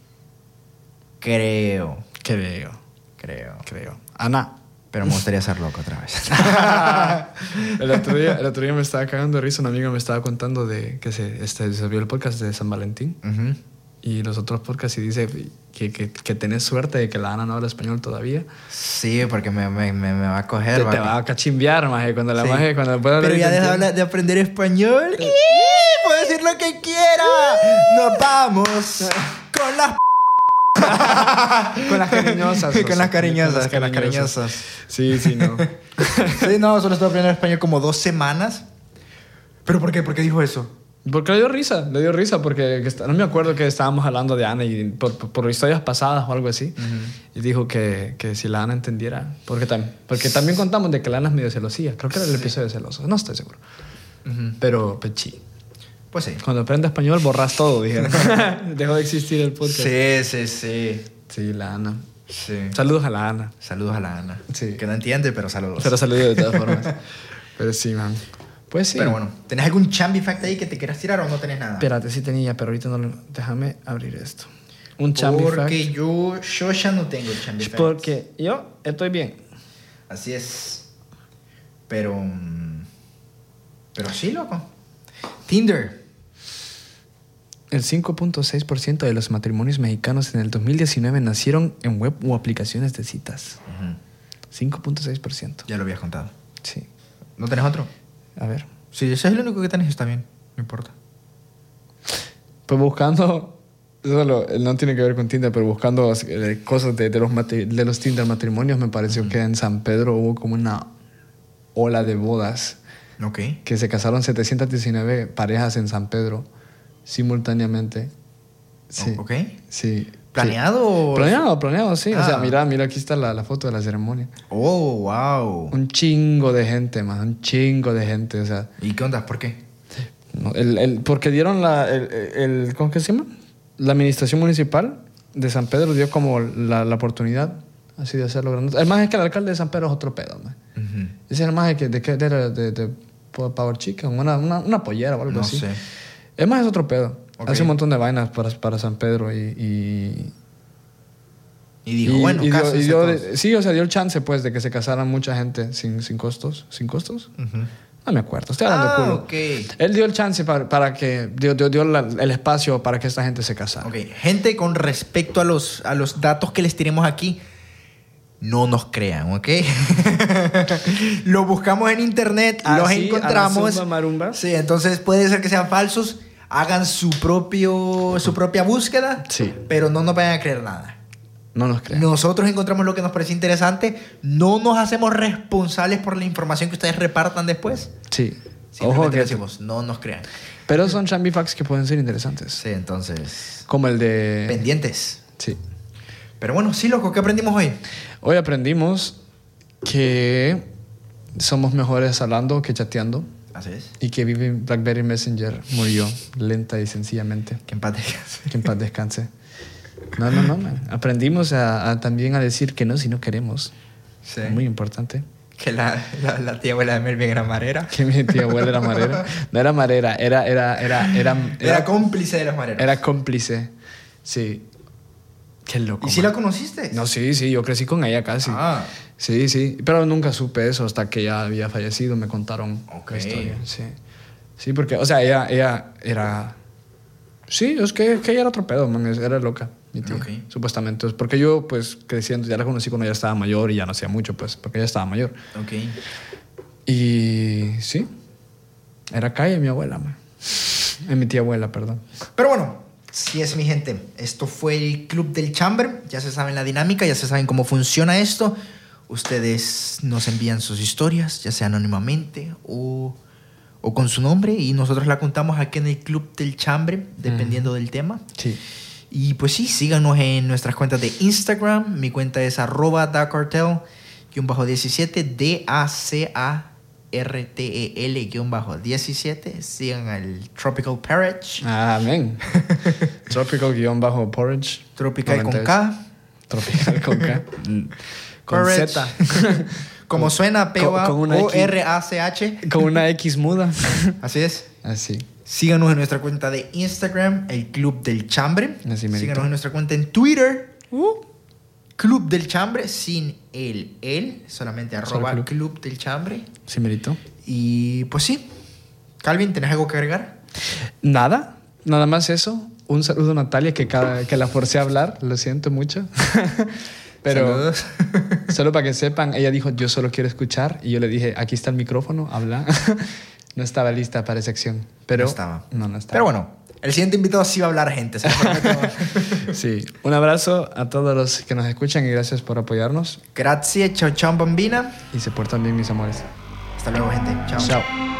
Creo. Ana. Pero me gustaría ser loco otra vez. el otro día me estaba cagando de risa. Una amiga me estaba contando de que se vio el podcast de San Valentín. Y los otros podcasts y dice que tenés suerte de que la Ana no habla español todavía. Sí, porque me va a coger. Te va a cachimbear, maje, cuando la sí. maje, cuando pueda hablar. Pero ya deja de aprender español. ¡Y! Puedo decir lo que quiera. Nos vamos con las... con las cariñosas. Con las cariñosas. Sí, no. Sí, no, solo estoy aprendiendo español como 2 semanas. ¿Pero por qué? ¿Por qué dijo eso? Porque le dio risa porque no me acuerdo que estábamos hablando de Ana y por historias pasadas o algo así. Y dijo que si la Ana entendiera, porque también contamos de que la Ana es medio celosía. Creo que era el episodio de celosos, no estoy seguro. Pero sí. Pues sí. Cuando aprende español borras todo, dijeron. Dejó de existir el podcast. Sí. Sí, la Ana. Sí. Saludos a la Ana. Sí. Que no entiende, pero saludos. Pero saludos de todas formas. Pero sí, man. Pues sí. Pero bueno, ¿tenés algún chambi fact ahí que te quieras tirar o no tenés nada? Espérate, sí tenía, pero ahorita no lo... Déjame abrir esto. Un chambi fact. Porque yo ya no tengo chambi fact. Porque yo estoy bien. Así es. Pero sí, loco. Tinder. El 5.6% de los matrimonios mexicanos en el 2019 nacieron en web o aplicaciones de citas. 5.6%. Ya lo habías contado. Sí. ¿No tenés otro? A ver. Si ese es el único que tenés, está bien. No importa. Pues buscando... no tiene que ver con Tinder, pero buscando cosas de los Tinder matrimonios, me pareció que en San Pedro hubo como una ola de bodas. Ok. Que se casaron 719 parejas en San Pedro simultáneamente. Sí. Ok. Sí. ¿Planeado? Planeado, sí. O sea, mira, aquí está la foto de la ceremonia. Oh, wow. Un chingo de gente, man. Un chingo de gente, o sea. ¿Y qué onda? ¿Por qué? No, porque dieron ¿cómo que se llama? La administración municipal de San Pedro dio como la oportunidad así de hacerlo grande. El más es que el alcalde de San Pedro es otro pedo, man. Ujú. Ese es el más de Power Chicken, una pollera o algo No así. sé. El más es otro pedo. Ok. Hace un montón de vainas para San Pedro y Y dijo, bueno, y cásense dio, todos. sí, o sea, dio el chance, pues, de que se casaran mucha gente sin costos. ¿Sin costos? Ujú. No me acuerdo, estoy hablando culo. Ok. Él dio el chance para que... Dio el espacio para que esta gente se casara. Ok, gente, con respecto a los datos que les tiremos aquí, no nos crean, ¿ok? Lo buscamos en internet, Ah, los sí, a la encontramos. zumba marumba. Sí, entonces puede ser que sean falsos. Hagan su propia búsqueda, Sí. pero no nos vayan a creer nada. No nos crean. Nosotros encontramos lo que nos parece interesante. No nos hacemos responsables por la información que ustedes repartan después. Sí. Simplemente Ojo que... decimos, no nos crean. Pero son chambi facts que pueden ser interesantes. Sí, entonces, Como el de... pendientes. Sí. Pero bueno, sí, loco, ¿qué aprendimos hoy? Hoy aprendimos que somos mejores hablando que chateando Así es. y que Vivi BlackBerry Messenger murió lenta y sencillamente. Que en paz descanse. Que en paz descanse. No, man. Aprendimos también a decir que no si no queremos. Sí. Muy importante. Que la tía abuela de Melvin era marera. Que mi tía abuela era marera. No era marera, Era cómplice de las mareras. era cómplice. Sí. Qué loco. ¿Y si man. la conociste? No, sí, yo crecí con ella casi. Ah. Sí, pero nunca supe eso hasta que ya había fallecido, me contaron Ok. la historia. Sí, porque, o sea, ella era... Sí, es que ella era otro pedo, man, era loca, mi tía, Ok. supuestamente. Porque yo, pues, creciendo, ya la conocí cuando ella estaba mayor y ya no hacía mucho, pues, porque ella estaba mayor. Ok. Y sí, era calle mi abuela, man. Mi tía abuela, perdón. Pero bueno, sí es mi gente. Esto fue el Club del Chamber. Ya se saben la dinámica, ya se saben cómo funciona esto. Ustedes nos envían sus historias, ya sea anónimamente o con su nombre, y nosotros la contamos aquí en el Club del Chambre, dependiendo del tema. Sí. Y pues sí, síganos en nuestras cuentas de Instagram. Mi cuenta es @dacartel_17, DACARTEL_17. Sigan al Tropical Parrot. Amén. Tropical-porridge. Tropical con 98. K. Tropical con K. Con Porridge. Z. Como suena, con una X. PORACH. Con una X muda. Así es. Así. Síganos en nuestra cuenta de Instagram, el Club del Chambre. Así merito. Síganos en nuestra cuenta en Twitter, Club del Chambre, sin el, solamente Solo @ club. Club del Chambre. Sí, merito. Y pues sí. Calvin, ¿tenés algo que agregar? Nada más eso. Un saludo a Natalia que la forcé a hablar. Lo siento mucho. Pero Saludos. solo para que sepan, ella dijo, yo solo quiero escuchar. Y yo le dije, aquí está el micrófono, habla. No estaba lista para esa sección. Pero No estaba. No estaba. Pero bueno, el siguiente invitado sí va a hablar, gente. Se lo prometo. Sí. Un abrazo a todos los que nos escuchan y gracias por apoyarnos. Grazie, chao, chao, bambina. Y se portan bien, mis amores. Hasta luego, gente. Chao. Chao.